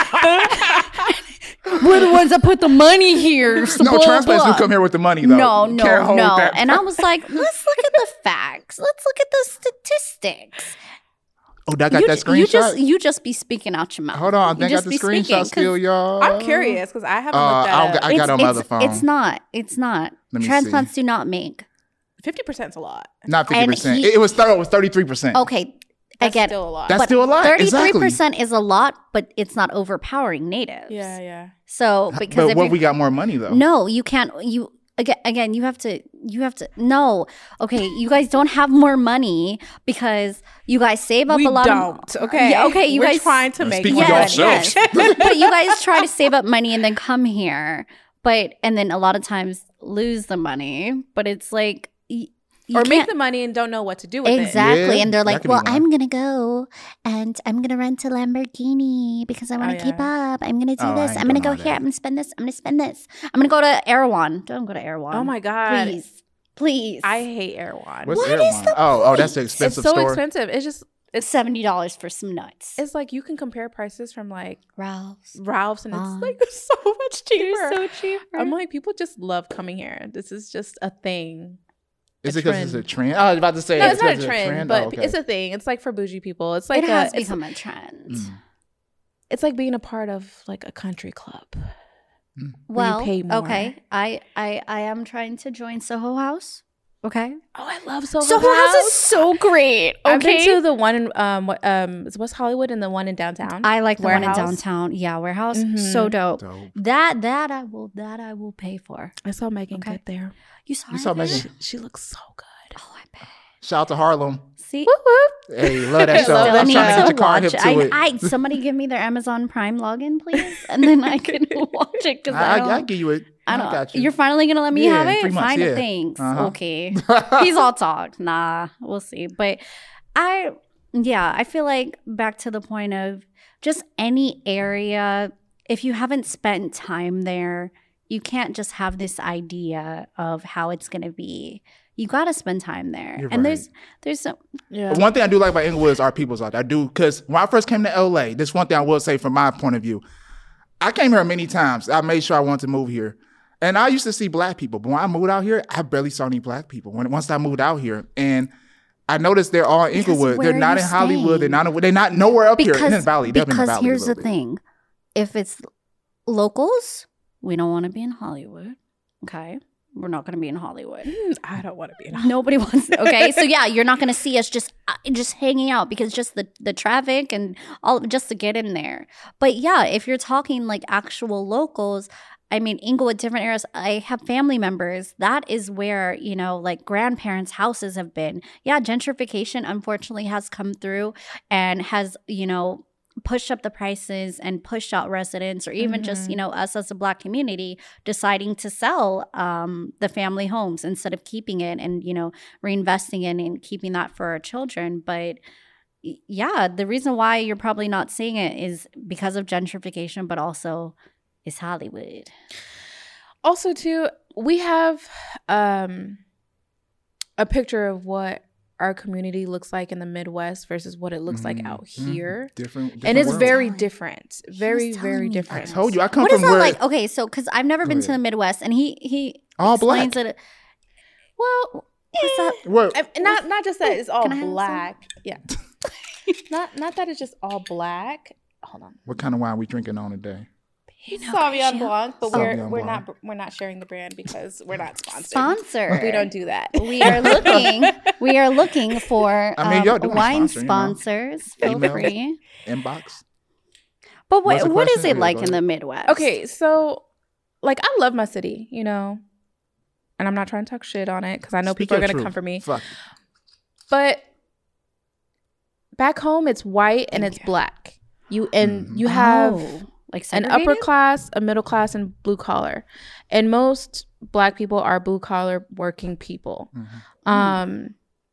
We're the ones that put the money here. So No, blah, transplants blah. do come here with the money, though. No, You can't no, hold no. that. And I was like, let's look at the facts. Let's look at the statistics. Oh, I got you, that ju- screenshot. you just you just be speaking out your mouth. Hold on, I You think I got just the be speaking, screenshot 'cause still, y'all. I'm curious because I haven't Uh, looked I'll at get- I it. got it on my other phone. It's not. It's not. Let me Transplants do not make. Fifty percent is a lot. Not fifty percent. he- It, it was thirty. It was thirty-three percent. Okay, That's again, still a lot. That's but still a lot. Thirty-three Exactly. percent is a lot, but it's not overpowering natives. yeah, yeah. So because But if what you- we got more money though? no, you can't. You again, again, you have to. You have to. No, okay, you guys don't have more money because you guys save up We a lot don't. of. Okay. Yeah, okay, you We're guys trying to make Speak for money. Yes, yourselves. yes. But you guys try to save up money and then come here, but and then a lot of times lose the money. But it's like. y- You or make can't- the money and don't know what to do with it. Exactly. Yeah, and they're that like, could be well, one. I'm going to go and I'm going to rent a Lamborghini because I want to Oh, keep yeah. up. I'm going to do Oh, I this. ain't I'm going to doing go all here. that. I'm going to spend this. I'm going to spend this. I'm going to go to Erewhon. Don't go to Erewhon. Oh my God. Please. Please. I hate Erewhon. What's What Erewhon? is the oh, oh, that's the point? expensive it's so store. expensive. It's just It's seventy dollars for some nuts. it's like you can compare prices from like Ralph's. Ralph's and Vons. it's like so much cheaper. They're so cheap. I'm like, people just love coming here. This is just a thing. Is a it because it's a trend. trend? I was about to say No, it's not a because trend, Oh, but okay. it's a thing. It's like for bougie people. It's like it a, has it's, become a trend. Mm. it's like being a part of like a country club. Well, pay more. okay. I, I I am trying to join Soho House. Okay. Oh, I love Soho, Soho House. House is so great. Okay. I've been to the one in um what um it's West Hollywood and the one in downtown. I like the Warehouse. one in downtown. Yeah, Warehouse. Mhm. So dope. Dope. That that I will that I will pay for. I saw Megan Okay. Good there. You saw You her saw there? Megan. She looks so good. Oh, I bet. Shout out to Harlem. See, Whoop whoop. Hey, love that show. Still I'm need trying to to get your car watch hip it. to I, it. I somebody give me their Amazon Prime login, please, and then I can watch it because I, I, don't. I, I give you it. I I don't. got you. You're finally gonna let me Yeah, have in it. three months, Fine, yeah. thanks. Uh-huh. Okay, he's all talk. Nah, we'll see. But I, yeah, I feel like back to the point of just any area. If you haven't spent time there, you can't just have this idea of how it's gonna be. You got to spend time there. You're and right. there's there's some Yeah. One thing I do like about Inglewood is our people's out there. I do, because when I first came to L A, this one thing I will say from my point of view. I came here many times. I made sure I wanted to move here. And I used to see black people. But when I moved out here, I barely saw any black people. When Once I moved out here. And I noticed they're all in Because Inglewood. where They're are not you in Hollywood. They're staying? not, they're not nowhere up here in the because valley. They're up in the because valley a here's the little bit. thing. If it's locals, we don't want to be in Hollywood. Okay. We're not going to be in Hollywood. Mm, I don't want to be in Nobody wants. Okay, so yeah, you're not going to see us just uh, just hanging out because just the the traffic and all just to get in there. But yeah, if you're talking like actual locals, I mean Inglewood, different areas. I have family members. That is where you know like grandparents' houses have been. Yeah, gentrification unfortunately has come through and has you know. pushed up the prices and pushed out residents or even just Mhm. you know us as a black community deciding to sell um, the family homes instead of keeping it and you know reinvesting in and keeping that for our children. But y- yeah, the reason why you're probably not seeing it is because of gentrification, but also is Hollywood. Also, too, we have um, a picture of what our community looks like in the Midwest versus what it looks like Mhm, out mhm. here. Different, different And it's world. very Telling- different. He Very, was telling very me I different. that. told you, I come What from is that where like? Okay, so because I've never Go been to ahead. the Midwest, and he he all black. explains it. Well, What's that? What? I- not not just that it's all Can I have some? black. Yeah. not not that it's just all black. Hold on. What kind of wine we drinking on today? You know, Sauvignon Christian. Blanc, but Sauvignon we're we're Blanc. not we're not sharing the brand because we're not sponsored. Sponsor. We don't do that. We are looking. We are looking for I mean, um, y'all doing wine sponsor, you know. sponsors. Feel Email. free. Inbox. But What's what the what is question? it Yeah, like go in ahead. the Midwest? Okay, so like I love my city, you know, and I'm not trying to talk shit on it because I know Speak people are your gonna truth. come for me. Fuck. But back home, it's white and it's Yeah. black. You and Mhm. you have Oh, like an upper segregated? class, a middle class, and blue collar. And most black people are blue collar working people. Mhm. Um,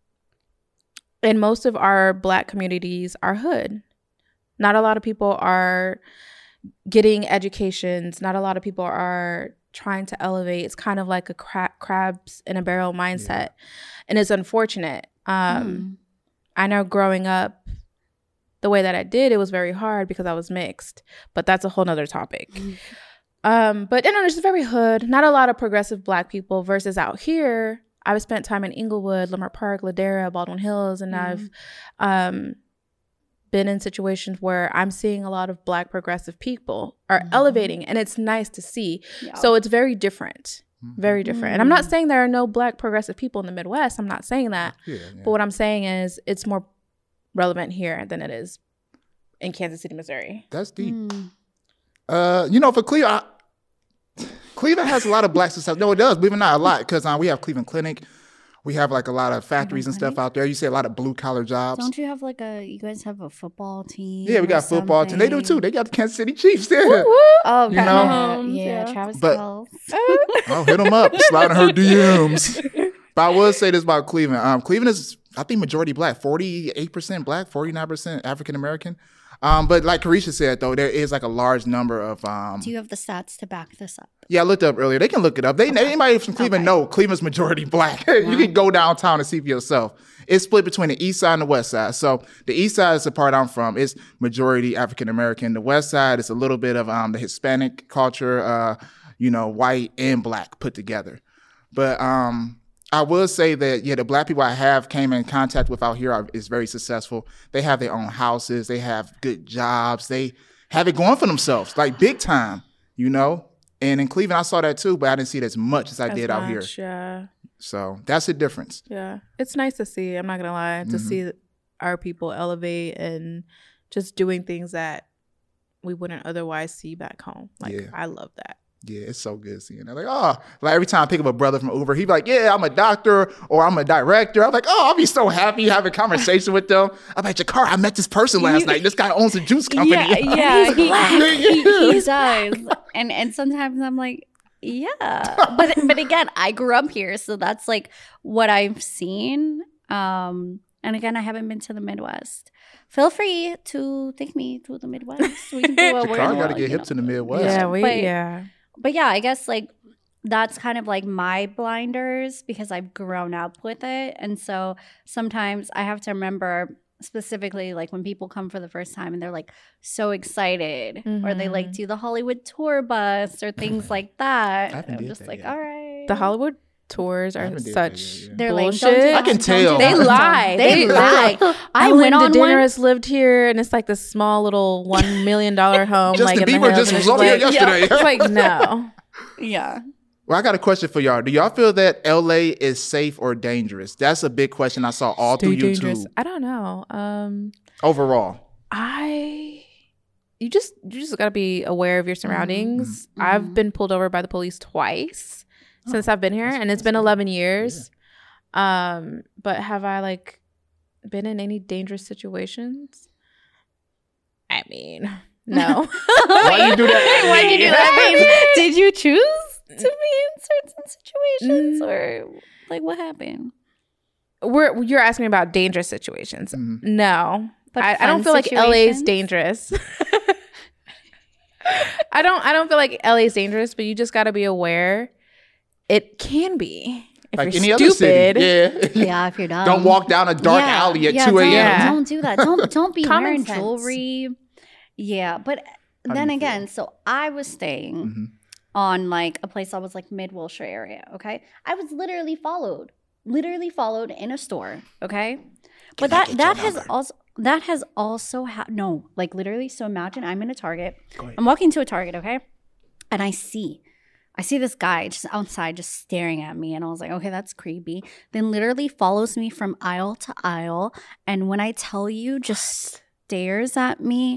and most of our black communities are hood. Not a lot of people are getting educations. Not a lot of people are trying to elevate. It's kind of like a cra- crabs in a barrel mindset. And it's unfortunate. Um, Mm. I know growing up, the way that I did, it was very hard because I was mixed. But that's a whole nother topic. Um, but you know, it's very hood. Not a lot of progressive black people versus out here. I've spent time in Inglewood, Lamar Park, Ladera, Baldwin Hills, and Mhm. I've um, been in situations where I'm seeing a lot of black progressive people are Mhm. elevating, and it's nice to see. Yeah. So it's very different, Mhm. very different. And I'm not Mm. saying there are no black progressive people in the Midwest. I'm not saying that. Yeah, yeah. But what I'm saying is it's more relevant here than it is in Kansas City, Missouri. That's deep. Mm. Uh, you know, for Cleveland, I, Cleveland has a lot of black success. No, it does. Believe it or not, a lot because um, we have Cleveland Clinic. We have like a lot of factories and stuff Clinic? out there. You see a lot of blue collar jobs. Don't you have like a? You guys have a football team? Yeah, we or got football team. They do too. something? They got the Kansas City Chiefs there. Oh, You yeah, know? Mahomes, yeah, yeah. Travis But- Kelce. Oh, hit them up. Slide in her D Ms. But I will say this about Cleveland. Um, Cleveland is, I think, majority black. forty-eight percent black, forty-nine percent African American. Um, but like Carisha said, though, there is like a large number of. Um, Do you have the stats to back this up? yeah, I looked up earlier. They can look it up. They Anybody from Cleveland Okay. know Cleveland's majority black. You can go downtown and see for yourself. It's split between the east side and the west side. So the east side is the part I'm from. It's majority African American. The west side is a little bit of um, the Hispanic culture, uh, you know, white and black put together. But um, I will say that, yeah, the black people I have came in contact with out here are, is very successful. They have their own houses. They have good jobs. They have it going for themselves, like big time, you know? And in Cleveland, I saw that too, but I didn't see it as much as I As did out here. much, Yeah. So that's the difference. Yeah. It's nice to see. I'm not going to lie. To Mhm. see our people elevate and just doing things that we wouldn't otherwise see back home. Like, Yeah. I love that. Yeah, it's so good seeing that. Like, oh, like every time I pick up a brother from Uber, he'd be like, yeah, I'm a doctor or I'm a director. I'm like, oh, I'll be so happy having a conversation with them. I'm like, Jakar, I met this person last night. This guy owns a juice company. Yeah, yeah, He's he, black. he, he does. And and sometimes I'm like, yeah, but but again, I grew up here, so that's like what I've seen. Um, and again, I haven't been to the Midwest. Feel free to take me to the Midwest. We can do a word Jakar in a got to while, get you hip know. to the Midwest. Yeah, we, But- yeah. But yeah, I guess like that's kind of like my blinders because I've grown up with it. And so sometimes I have to remember specifically like when people come for the first time and they're like so excited or they like Mhm. do the Hollywood tour bus or things like that. I haven't I'm did just that like, yet. all right. The Hollywood tours I are haven't did that such yet, yeah. They're like, bullshit. don't do that. I can Don't do tell. They that. lie. They, They lie. lie. I Ellen went on one. DeGeneres lived here, and it's like this small little one million dollar home. Justin like in Bieber the hills, just and was it's over here like, yesterday. It's like no. Yeah. Well, I got a question for y'all. Do y'all feel that L A is safe or dangerous? That's a big question I saw all Stay through dangerous. YouTube. I don't know. Um, Overall. I you just you just got to be aware of your surroundings. Mhm. I've been pulled over by the police twice since I've been here, that's- and it's that's been good. eleven years. Um, but have I like been in any dangerous situations? I mean, no. Why you do that? Why you do that? I mean, did you choose to be in certain situations Mm. or like what happened? We're you're asking me about dangerous situations. Mhm. No, But I, I fun don't feel like L A is situations? dangerous. I don't. I don't feel like L A is dangerous, but you just got to be aware. It can be if Like you're any other stupid. city. Yeah. Yeah, if you're dumb. Don't walk down a dark Yeah, alley at yeah, two a.m. Don't, Yeah. don't do that. Don't don't be Common wearing sense. jewelry. Yeah, but How do then you feel? again, so I was staying Mhm. on like a place that was like mid Wilshire area. Okay, I was literally followed, literally followed in a store. Okay, but Can I that get that your has number? also that has also ha- no like literally. So imagine I'm in a Target. Go ahead. I'm walking to a Target. Okay, and I see. I see this guy just outside just staring at me and I was like, okay, that's creepy. Then literally follows me from aisle to aisle. And when I tell you just stares at me,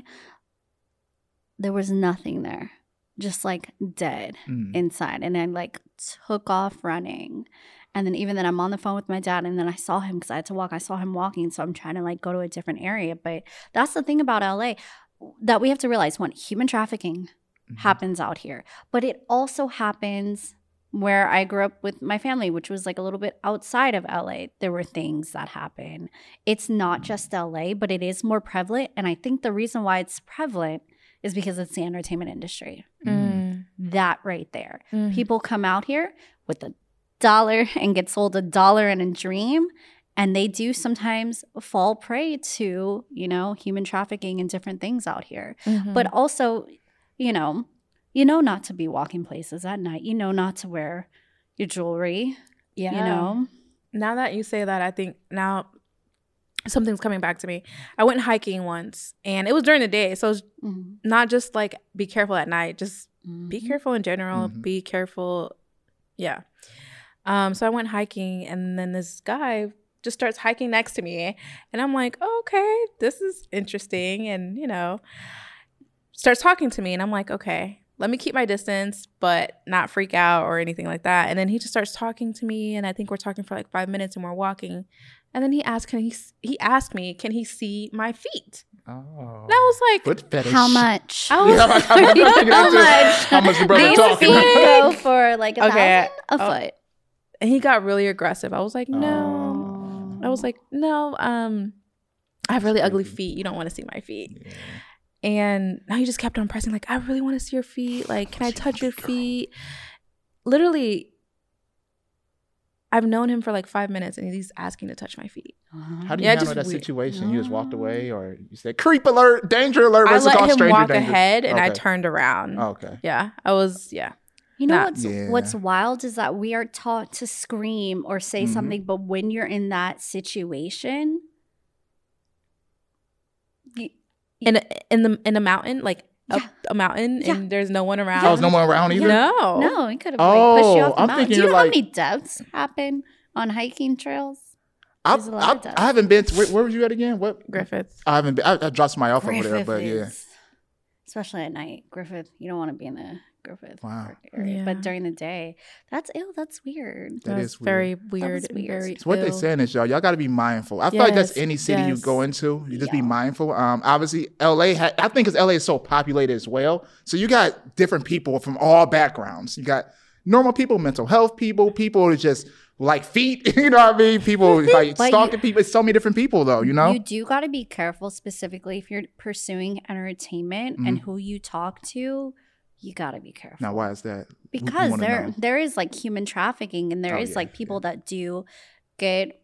there was nothing there. Just like dead Mm. inside. And I like took off running. And then even then I'm on the phone with my dad and then I saw him because I had to walk. I saw him walking. So I'm trying to like go to a different area. But that's the thing about L A that we have to realize. One, human trafficking Mhm. happens out here, but it also happens where I grew up with my family, which was like a little bit outside of L A. There were things that happen. It's not just L A, but it is more prevalent. And I think the reason why it's prevalent is because it's the entertainment industry. Mm. That right there. Mm. People come out here with a dollar and get sold a dollar and a dream. And they do sometimes fall prey to, you know, human trafficking and different things out here. Mhm. But also, you know, you know not to be walking places at night. You know not to wear your jewelry. yeah, You know, Now that you say that, I think now something's coming back to me. I went hiking once, and it was during the day, so it's Mhm. not just like be careful at night. Just be Mhm. careful in general. Mhm. Be careful. Yeah. Um. So I went hiking, and then this guy just starts hiking next to me, and I'm like, oh, okay, this is interesting, and you know, starts talking to me, and I'm like, okay, let me keep my distance, but not freak out or anything like that. And then he just starts talking to me, and I think we're talking for like five minutes, and we're walking, and then he asked, can he? He asked me, can he see my feet? Oh. And I was like, Foot fetish. How much? I was Yeah, like, how much? How much? How much the brother These talking? feet go for like a Okay, thousand a oh. foot. and he got really aggressive. I was like, no. Oh. I was like, no, um, I have really ugly creepy. feet. You don't want to see my feet. Yeah. And now he just kept on pressing, like, I really want to see your feet. Like, can I See touch my your girl. feet? Literally, I've known him for like five minutes and he's asking to touch my feet. Uh-huh. How do you Yeah, handle just that weird. situation? You just walked No. away, or you said creep alert, danger alert? I What's it let called? him Stranger walk danger? ahead and I Okay. turned around. Oh, okay. Yeah, I was, yeah. You know Nah. what's Yeah. what's wild is that we are taught to scream or say Mhm. something, but when you're in that situation, you, In a, in the in a mountain, like up Yeah. a mountain Yeah. and there's no one around. Oh, there's no one around either? No. No, it could have like, pushed you Oh, off the I'm mountain. thinking Do you you're know like- how many deaths happen on hiking trails? I, There's a lot of I, deaths. I haven't been to, where, where was you at again? What? Griffiths. I haven't been, I, I dropped somebody off over there, Griffith but yeah. is- especially at night. Griffith, you don't want to be in the Griffith Wow. area. Yeah. But during the day, that's ill. That's weird. That That's is weird. very weird. was and weird. Very So what they ill. saying is, y'all, y'all got to be mindful. I feel like that's Yes, any city you yes. go into. You just be Yeah. mindful. Um, obviously, L A. Ha- I think because L A is so populated as well, so you got different people from all backgrounds. You got normal people, mental health people, people who just like feet. You know what I mean? People like But stalking you- people. It's so many different people, though. You know. You do got to be careful, specifically if you're pursuing entertainment and who you talk to. You got to be careful. now, why is that? We- we Because wanna there know. there is like human trafficking, and there Oh, is yeah, like people that do get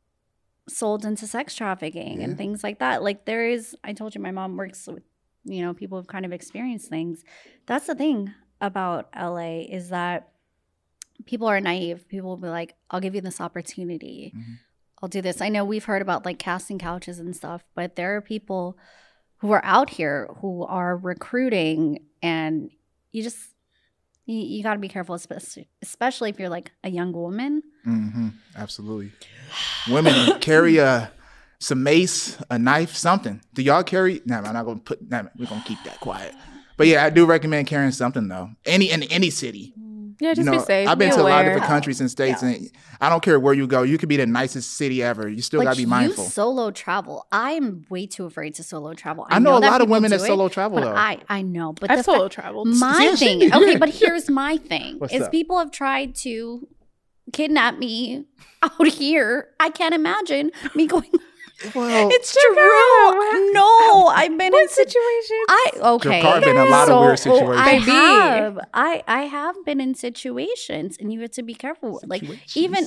sold into sex trafficking Yeah. and things like that. Like there is, I told you my mom works with, you know, people who've kind of experienced things. That's the thing about L A is that people are naive. People will be like, I'll give you this opportunity. Mhm. I'll do this. I know we've heard about like casting couches and stuff, but there are people who are out here who are recruiting, and you just you, you got to be careful, especially especially if you're like a young woman. Mm-hmm. Absolutely. Women carry a some mace, a knife, something. Do y'all carry? No, I'm not gonna put. Nah, we're gonna keep that quiet. But yeah, I do recommend carrying something though. Any in any city. Yeah, just you know, be safe. I've been be to a lot of aware. different countries and states, Yeah. and I don't care where you go. You could be the nicest city ever. You still But gotta be mindful. You solo travel. I'm way too afraid to solo travel. I know a lot of people women that do it, solo travel but though. I I know, but I've the solo fact- traveled. My See, thing, she- okay, but here's my thing: What's is up? people have tried to kidnap me out here. I can't imagine me going. well, It's true. No, I've been in situations. situation? I okay. Your car been in a lot of weird situations. I Baby. have. I I have been in situations, and you have to be careful. Like even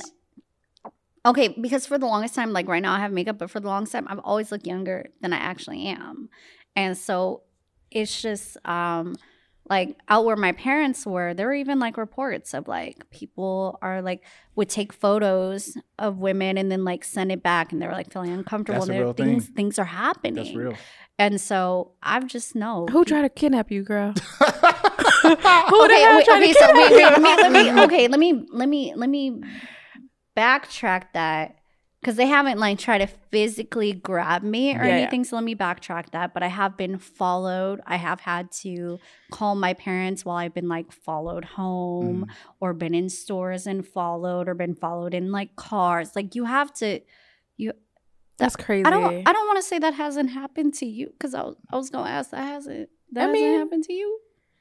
okay, because for the longest time, like right now, I have makeup, but for the longest time, I've always looked younger than I actually am, and so it's just um like out where my parents were, there were even like reports of like people are like would take photos of women and then like send it back, and they were like feeling uncomfortable. That's a and there- real things thing. things are happening. that's real. And so I've just know Who tried to kidnap you, girl? okay, Who the hell wait, tried okay, to so kidnap wait, you? wait, let me, let me, okay, let me, let me, let me backtrack that because they haven't like tried to physically grab me or Yeah, yeah. anything. So let me backtrack that. But I have been followed. I have had to call my parents while I've been like followed home, or been in stores and followed, or been followed in like cars. Like you have to, you. That's crazy. I don't. I don't want to say that hasn't happened to you because I was. I was gonna ask that hasn't. That I hasn't mean- happened to you.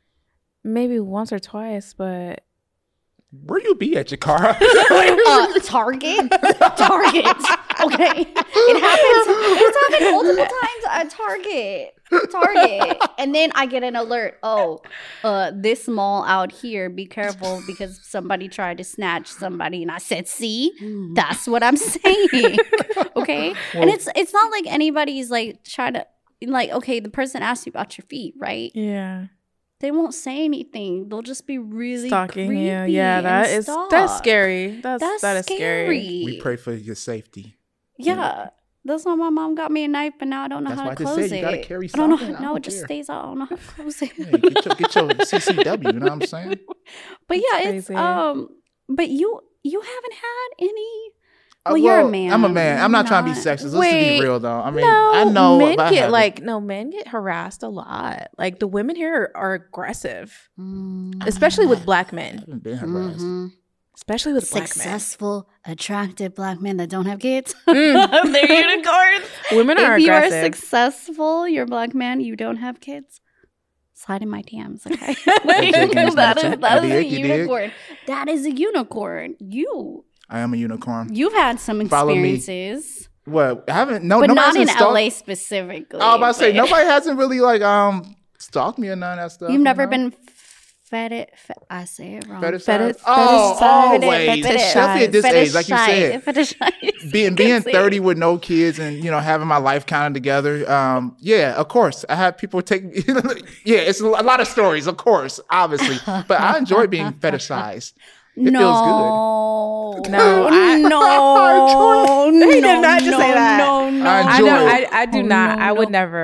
Maybe once or twice, but Where you be at, Jakara? uh, Target. Target. Okay. It happens. It's happened multiple times at Target. Target. And then I get an alert. Oh, uh, this mall out here, be careful because somebody tried to snatch somebody. And I said, see, that's what I'm saying. Okay. and it's it's not like anybody's like trying to like, okay, the person asked you about your feet, right? yeah, They won't say anything. They'll just be really stalking. creepy Yeah, yeah, and that is stalk. that's scary. That's That's that is scary. scary. We pray for your safety. Yeah. That's why my mom got me a knife, but now I don't know That's how why I to just close said it. you gotta carry I don't know. something. I No, don't it just care. stays out. I don't know how to close it. Yeah, get your, get your C C W. You know what I'm saying? But yeah, That's it's crazy. um. But you you haven't had any. Uh, Well, you're a man. I'm a man. I'm not trying to be Not- sexist. Let's Wait, just be real, though. I mean, no, I know. men but I get haven't. like no men get harassed a lot. Like the women here are, are aggressive, especially with black I men. haven't been harassed. Mhm. Especially with black men. Successful, attractive black men that don't have kids. Mm. They're unicorns. Women are If you are aggressive. successful, you're a black man, you don't have kids. Slide in my D Ms, okay? Okay, gang, that snatch is it. that You is a dig, you dig? unicorn. That is a unicorn. You I am a unicorn. you've had some Follow me. experiences, What? I haven't. No, but nobody not in hasn't stalked- L A specifically. I was about to say but nobody hasn't really like um stalked me or none of that stuff. You've you never know? been fed. Fe- I say it wrong. Fetishized? Fetish- Oh, fetishized. always. Fetishized. Especially at this age, like you said. Fetishized. being You being can say it. thirty with no kids and you know having my life kind of together. Um, yeah, of course, I have people take. Yeah, it's a lot of stories, of course, obviously, but I enjoy being fetishized. It no. feels good. No, I- no, He did no, not just no, say that. No, no, I I enjoy know. it. I, I do Oh, not. no, I would no. never.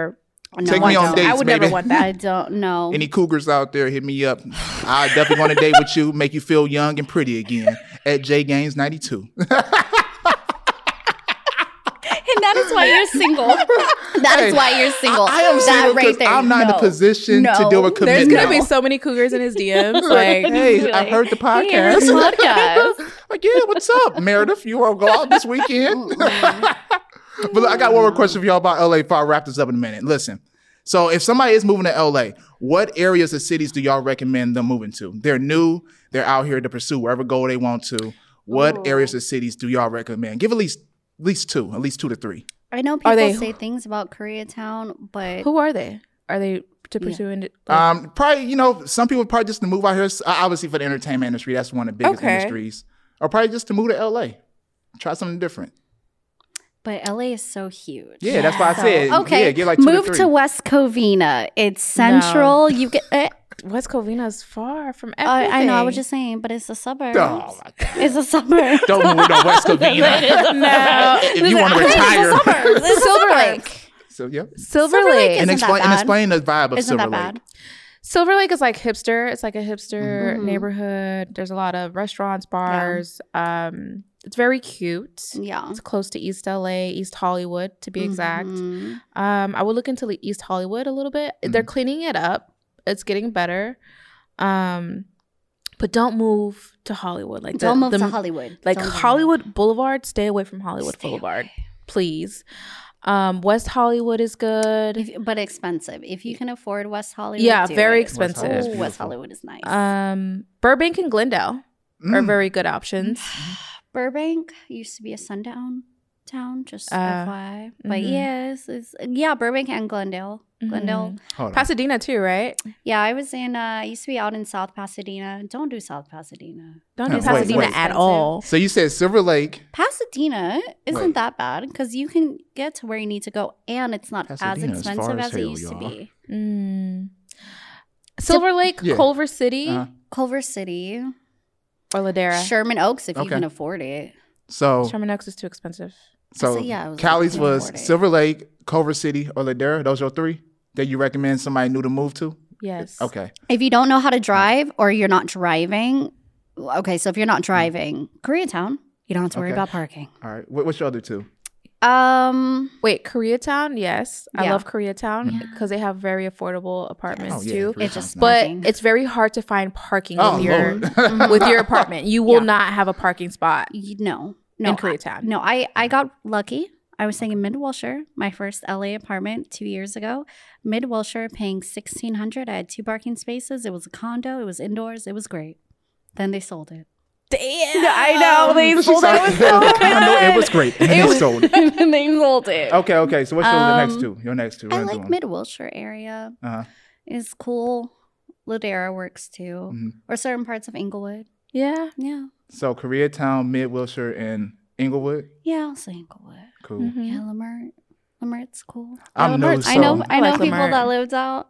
No, Take I me on don't. dates, I would baby. never want that. I don't know. Any cougars out there, hit me up. I definitely want to date with you, make you feel young and pretty again at J Gaines ninety-two. And that is why you're single. That is Hey, why you're single. I, I am that single right because there. I'm not in No. a position No. to deal with There's commitment. gonna be so many cougars in his D Ms. Like, Hey, I heard the Hey, here's podcast. podcast. Like, yeah, what's up, Meredith? You want to go out this weekend? But look, I got one more question for y'all about L A before I wrap this up in a minute. Listen, so if somebody is moving to L A, what areas or cities do y'all recommend them moving to? They're new. They're out here to pursue wherever goal they want to. What Ooh. areas or cities do y'all recommend? Give at least at least two, at least two to three. I know people they- say things about Koreatown, but who are they? Are they to Yeah. pursue? Like, Um, probably, you know, some people probably just to move out here. s- Obviously, for the entertainment industry, that's one of the biggest Okay. industries. Or probably just to move to L A, try something different. but L A is so huge. Yeah, that's why I So, said, okay, yeah, get like two move to to, three. West Covina. It's central. You get. eh, West Covina is far from everything. I, I know. I was just saying, but it's a suburb. Oh my God. It's a suburb. Don't move to West Covina. No. If you want to Listen, retire. It's a suburb. It's a Silver suburb. Lake. So, yeah. Silver, Silver Lake Lake. is- And Isn't explain, that and bad? explain the vibe of Isn't Silver that Lake. bad? Silver Lake is like hipster. It's like a hipster Mhm. neighborhood. There's a lot of restaurants, bars. Um, it's very cute. Yeah. It's close to East L A, East Hollywood to be exact. Mhm. Um, I would look into the East Hollywood a little bit. Mm-hmm. They're cleaning it up. It's getting better. Um, but don't move to Hollywood. Like Don't the, move the- to Hollywood. Like Don't do Hollywood Boulevard. Stay away from Hollywood Stay Boulevard, away. please. Um, West Hollywood is good. that. If, but expensive. If you can afford West Hollywood, Yeah, do very it. expensive. Hollywood's Oh, West beautiful. Hollywood is nice. um, Burbank and Glendale are Mm. very good options. Burbank used to be a sundown town, just Uh, F Y I. But mhm. yes, it's, yeah, Burbank and Glendale. Glendale. Hold on. Pasadena too, right? Yeah, I was in. Uh, I used to be out in South Pasadena. Don't do South Pasadena. Don't No, do wait, Pasadena wait. at Expensive. all. So you said Silver Lake. Pasadena isn't Wait. that bad because you can get to where you need to go, and it's not Pasadena as is far expensive as as, it hell, used y'all. to be. Mm. Silver Lake, Yeah. Culver City, Uh-huh. Culver City, or Ladera. Sherman Oaks, if you Okay. can afford it. So, Sherman Oaks is too expensive. so So, yeah, it was like Cali's can't was afford it. Silver Lake, Culver City, or Ladera. Those are three that you recommend somebody new to move to? Yes. Okay. If you don't know how to drive or you're not driving, okay, so if you're not driving, Koreatown, you don't have to worry Okay. about parking. All right. What, what's your other two? Um, Wait, Koreatown? Yes. I Yeah. love Koreatown because they have very affordable apartments Oh, yeah. too. Koreatown's It's just nice. But Parking. it's very hard to find parking Oh, with your Lord. with your apartment. You will Yeah. not have a parking spot y- no, no, in I- Koreatown. no. I I got lucky. I was staying in Mid Wilshire, my first L A apartment two years ago. Mid Wilshire, paying sixteen hundred. I had two parking spaces. It was a condo. It was indoors. It was great. Then they sold it. Damn. I know they She sold said- it. It was so good. I know it was great. And then they sold it. and they sold it. Okay, okay. So what's your Um, next two? Your next two. I Run through like 'em. Mid Wilshire area. Uh-huh. Is cool. Ladera works too, Mhm. or certain parts of Inglewood. Yeah. Yeah, So Koreatown, Mid Wilshire, and Inglewood. yeah. I'll say Inglewood. Cool. Mhm. Yeah, Lamert. Lamert's cool. I'm new, Lamert's- so I know. I, I know like people Lamert. that lived out.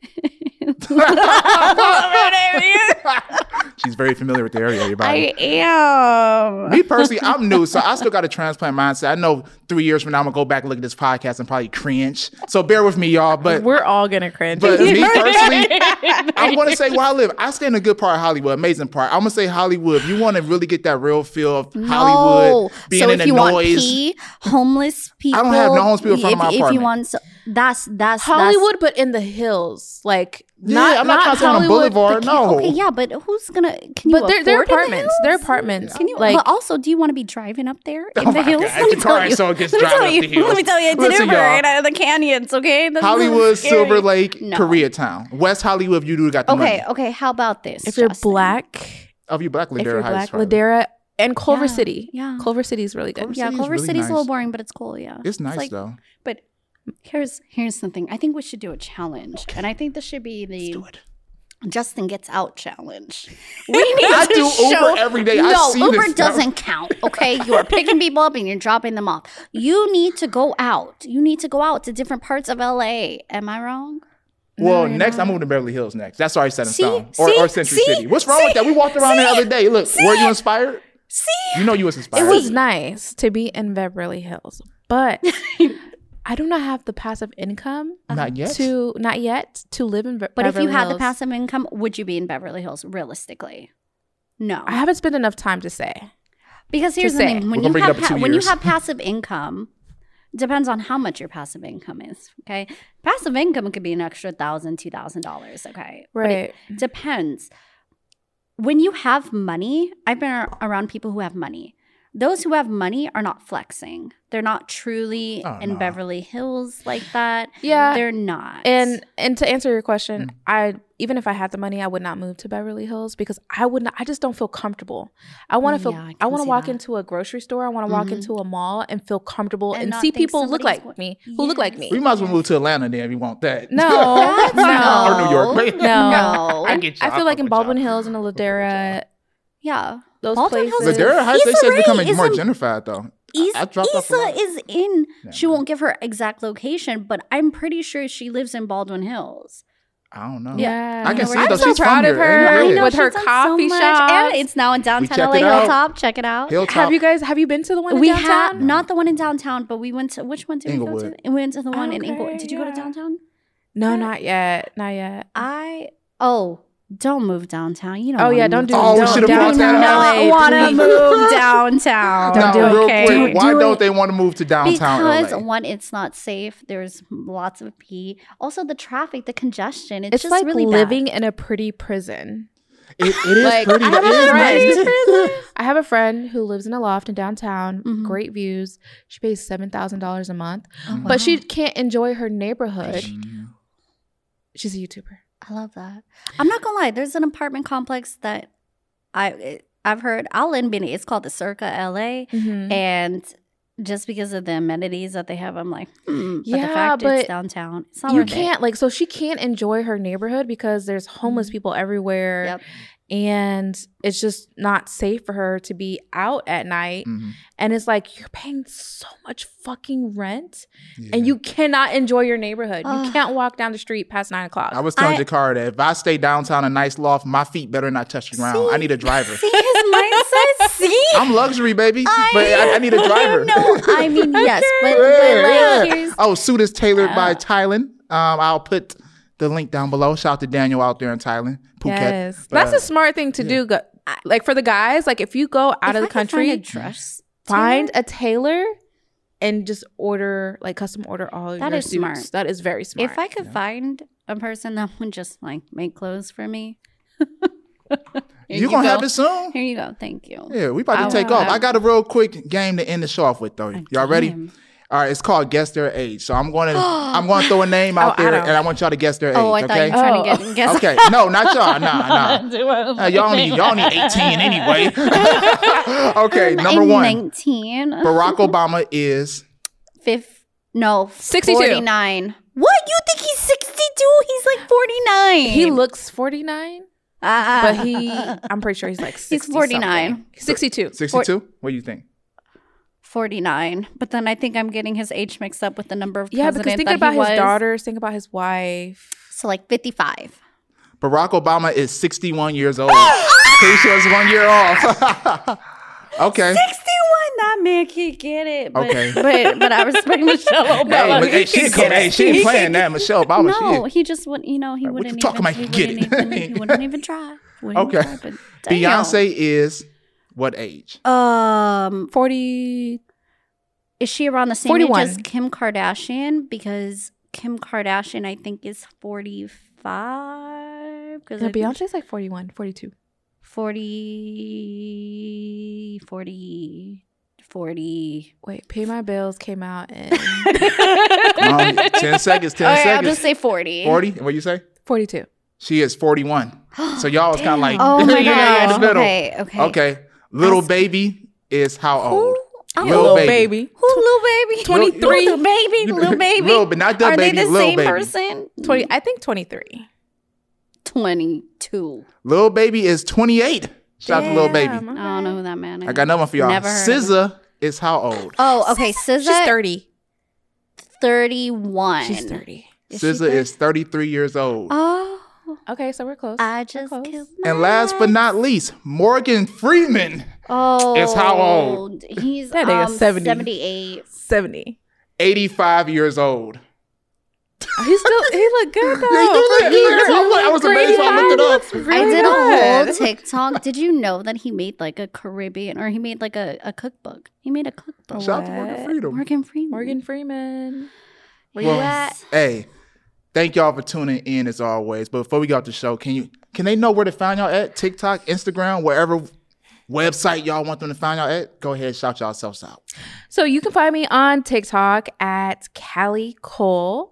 She's very familiar with the area, everybody. I am. Me personally, I'm new, so I still got a transplant mindset. I know three years from now, I'm gonna go back and look at this podcast and probably cringe. So bear with me, y'all. But We're all gonna cringe. but me personally, I want to say where I live. I stay in a good part of Hollywood, amazing part. I'm gonna say Hollywood. If you want to really get that real feel of Hollywood, No. being so in if the you want noise. pee, homeless people. I don't have no homeless people in front if, of my if you apartment. want, so, that's that's Hollywood, but in the hills, like Yeah, not I'm not trying to say on a Hollywood, boulevard. Can- No. Okay, yeah, but who's gonna? Can you But they're they're afford in the apartments. They're hills? apartments. Can you? like but also, do you want to be driving up there in Oh the my hills? God. Let me All tell right, you. so it gets Let me driving tell up you. the hills. Let me tell you. I did Listen, Uber y'all. and out of the canyons. Okay, That's Hollywood, scary. Silver Lake, No. Koreatown, West Hollywood. If you do got the Okay, money. okay. How about this? if you're Justin? black, Oh, if you black, Ladera if you're Heights, black, probably. Ladera and Culver Yeah, City. yeah. Culver City is really good. Culver Yeah, City's Culver really City's a little nice. boring, but it's cool. Yeah, It's nice like, though. But here's here's the thing. I think we should do a challenge, and I think this should be the Do it. Justin Gets Out challenge. We need I to do Uber show- every day. I No, see Uber this stuff. doesn't count. Okay, you are picking people up and you're dropping them off. You need to go out. You need to go out to different parts of L A. Am I wrong? Well, you're next not. I'm moving to Beverly Hills next. That's already set in See? stone. Or, See? or Century See? City. What's wrong See? with that? We walked around there the See? other day. Look, See? were you inspired? See, You know you was It inspired. was nice to be in Beverly Hills, but I do not have the passive income Not yet. to not yet to live in Be- But Beverly if you had Hills. the passive income, would you be in Beverly Hills realistically? No. I haven't spent enough time to say. Because here's the say. thing: when We're gonna you bring it have up in pa- two when you years. have passive income, depends on how much your passive income is. Okay, passive income could be an extra thousand, two thousand dollars. Okay, But Right. it depends. When you have money, I've been ar- around people who have money. Those who have money are not flexing. They're not truly Oh, in no. Beverly Hills like that. Yeah. They're not. And and to answer your question, Mm. I even if I had the money, I would not move to Beverly Hills because I would not. I just don't feel comfortable. I want to feel. Yeah, I I, can want to see walk that. into a grocery store. I want to walk Mhm. into a mall and feel comfortable And and, not see think people look somebody's like wa- me, who look like me. We might as well move to Atlanta then if we want that. No, That's no, Or New York. Wait. no. No. I get you. I feel like fuck in with Baldwin y'all. Hills and yeah. Ladera, those Baldwin Hills places. is- Ladera Heights, they Issa said it's Rae becoming is more in- gentrified though. Is- I dropped off a Issa lot. is in. Yeah. She won't give her exact location, but I'm pretty sure she lives in Baldwin Hills. I don't know. Yeah, I can see I'm though. so She's proud from of here. her Yeah. I know with her she's done coffee so much, shop. and it's now in downtown checked L A it out. Hilltop. Check it out. Hilltop. Have you guys? Have you been to the one in we downtown? have not the one in downtown, but we went to which one did we go Inglewood. to? We went to the one in Okay, Inglewood. Did you go to yeah. downtown? No, not yet. Not yet. I oh. Don't move downtown. You don't. Oh, wanna yeah, move don't do- Oh, we don't- should have brought do that not up. LA, want to please. move downtown. Don't Now, do it. real Okay. quick, why Do don't it. they want to move to downtown Because L A? one, it's not safe. There's lots of pee. Also, the traffic, the congestion. It's, It's just like really living bad. in a pretty prison. It, it is Like, pretty. I have It a is friend. nice. I have a friend who lives in a loft in downtown. Mhm. Great views. She pays seven thousand dollars a month, Oh, but she wow. can't enjoy her neighborhood. Mhm. She's a YouTuber. I love that. I'm not gonna lie. There's an apartment complex that I I've heard. I'll admit it. It's called the Circa L A, Mhm. and just because of the amenities that they have, I'm like, hmm. But the Yeah, fact but it's downtown, it's not You worth it. can't like so she can't enjoy her neighborhood because there's homeless Mhm. people everywhere. Yep. And it's just not safe for her to be out at night. Mhm. And it's like you're paying so much fucking rent Yeah. and you cannot enjoy your neighborhood. You Ugh. can't walk down the street past nine o'clock. I was telling I- Jakara that if I stay downtown a nice loft, my feet better not touch the ground. See? I need a driver. See his mindset. See, I'm luxury, baby, but I, I need a driver. No, I mean yes, but, Yeah, but like yeah. here's Oh, suit is tailored by Uh, Thailand. Um, I'll put the link down below. Shout out to Daniel out there in Thailand, Phuket. Yes. But, That's uh, a smart thing to yeah. do. Go- Like for the guys, like if you go out if of I the could find country, a dress find tailor, a tailor and just order like custom order all of That your is suits. smart. That is very smart. if I could find a person that would just like make clothes for me, Here You gonna go. have it soon? Here you go. Thank you. Yeah, we about to I take will off. have- I got a real quick game to end the show off with though. A Y'all ready? game. All right, it's called Guess Their Age. So I'm going to I'm going to throw a name out Oh, I there, don't- and I want y'all to guess their Oh, I age. thought you Okay. were trying Oh. to get guess. Okay. No, not y'all. Nah, nah. Uh, y'all need y'all need eighteen anyway. Okay, number I'm one. nineteen. Barack Obama is Fifth. No. sixty-two. forty-nine. What? You think he's sixty-two? He's like forty-nine. he looks forty-nine, Ah. but he I'm pretty sure he's like sixty forty-nine. something. sixty-two. sixty-two. What do you think? forty-nine. But then I think I'm getting his age mixed up with the number of Yeah, because president think that about he his was. daughters, think about his wife. So like fifty-five. Barack Obama is sixty-one years old. Pretty sure it's one year off. Okay. sixty-one. That man can't get it. But, Okay. but but I respect Michelle Hey, Obama. but, hey, she, ain't come, hey, she ain't playing that. Michelle Obama. No, she he just wouldn't. You know, he What you wouldn't. talking even, about? He You get wouldn't it. even, he wouldn't even try. Wouldn't Okay. even try, but damn. Beyonce is what age? Um, forty is she around the same forty-one. age as Kim Kardashian? Because Kim Kardashian, I think, is forty-five. Because No, Beyonce's like forty-one, forty-two. forty, forty, forty. Wait, Pay My Bills came out in Come on, ten seconds. Ten Okay, I'll seconds. just say forty. forty. What you say? forty-two. She is forty-one. So y'all was kind of like, Oh my yeah, yeah, in the gosh. middle. Okay, okay. Okay. Little That's- baby is how old? Oh, Lil Little Baby. baby. Who, little baby? twenty-three. Little baby. Little baby. Lil, but not that Are baby. they the Lil same baby. person? twenty I think twenty-three. Twenty-two. Lil baby is twenty-eight. Shout out to Lil baby. Damn, I don't know who that man is. I got another one for y'all. Never heard of S Z A is how old? Oh, okay. S Z A. She's thirty. thirty-one. She's thirty. Is she S Z A is thirty-three years old. Oh, Okay, so we're close. I We're just close. killed my And last but not least, Morgan Freeman Oh, is how old? He's That nigga um, seventy. seventy-eight. seventy. eighty-five years old. He still he looked good though. Yeah, he do look For good. eighty-two, I was- I was amazed when I looked it up. looks really I did a whole good. TikTok. Did you know that he made like a Caribbean, or he made like a, a cookbook? He made a cookbook. Shout out to Morgan What? Freedom. Morgan Freeman. Morgan Freeman. Where Well, you at? Hey, thank y'all for tuning in as always. But before we go off the show, can you can they know where to find y'all at? TikTok, Instagram, wherever website y'all want them to find y'all at? Go ahead, shout yourselves out. So you can find me on TikTok at Callie Cole,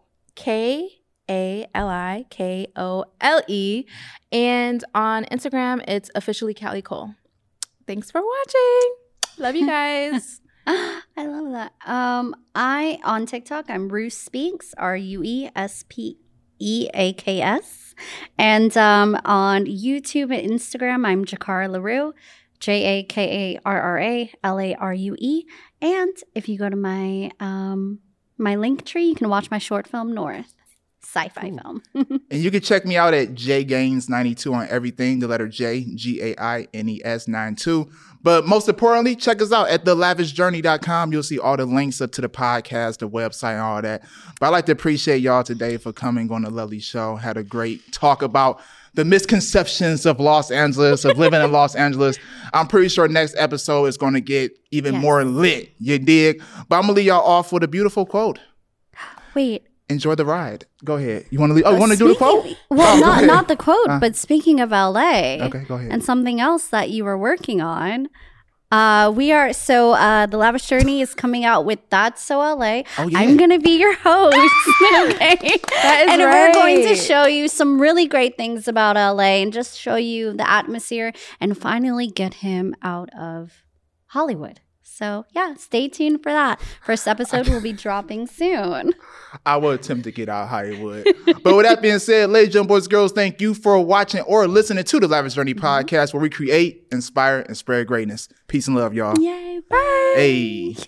K A L I K O L E. And on Instagram, it's officially Callie Cole. Thanks for watching. Love you guys. I love that. Um, I on TikTok, I'm Rue Speaks, R U E S P E A K S. And um, on YouTube and Instagram, I'm Jakara LaRue, J A K A R R A L A R U E. And if you go to my um, my link tree, you can watch my short film, North. Sci-fi Ooh. film. And you can check me out at J Gaines ninety-two on everything, the letter J, G A I N E S ninety-two. But most importantly, check us out at the lavish journey dot com. You'll see all the links up to the podcast, the website, and all that. But I'd like to appreciate y'all today for coming on the lovely show. Had a great talk about the misconceptions of Los Angeles, of living in Los Angeles. I'm pretty sure next episode is going to get even Yes. more lit. You dig? But I'm going to leave y'all off with a beautiful quote. Wait. Enjoy the ride. Go ahead. You want to leave? Oh, you want to do the Speaking- quote? Well, Oh, go not ahead. not the quote, Uh. but speaking of L A, Okay, go ahead. and something else that you were working on. Uh, we are so uh, the Lavish Journey is coming out with That's So L A. Oh, yeah. I'm gonna be your host, okay? That is and we're going to right. show you some really great things about L A and just show you the atmosphere and finally get him out of Hollywood. So yeah, stay tuned for that. First episode will be dropping soon. I will attempt to get out of Hollywood. But with that being said, ladies and gentlemen, boys and girls, thank you for watching or listening to the Lavish Journey podcast, where we create, inspire, and spread greatness. Peace and love, y'all. Yay! Bye. Hey.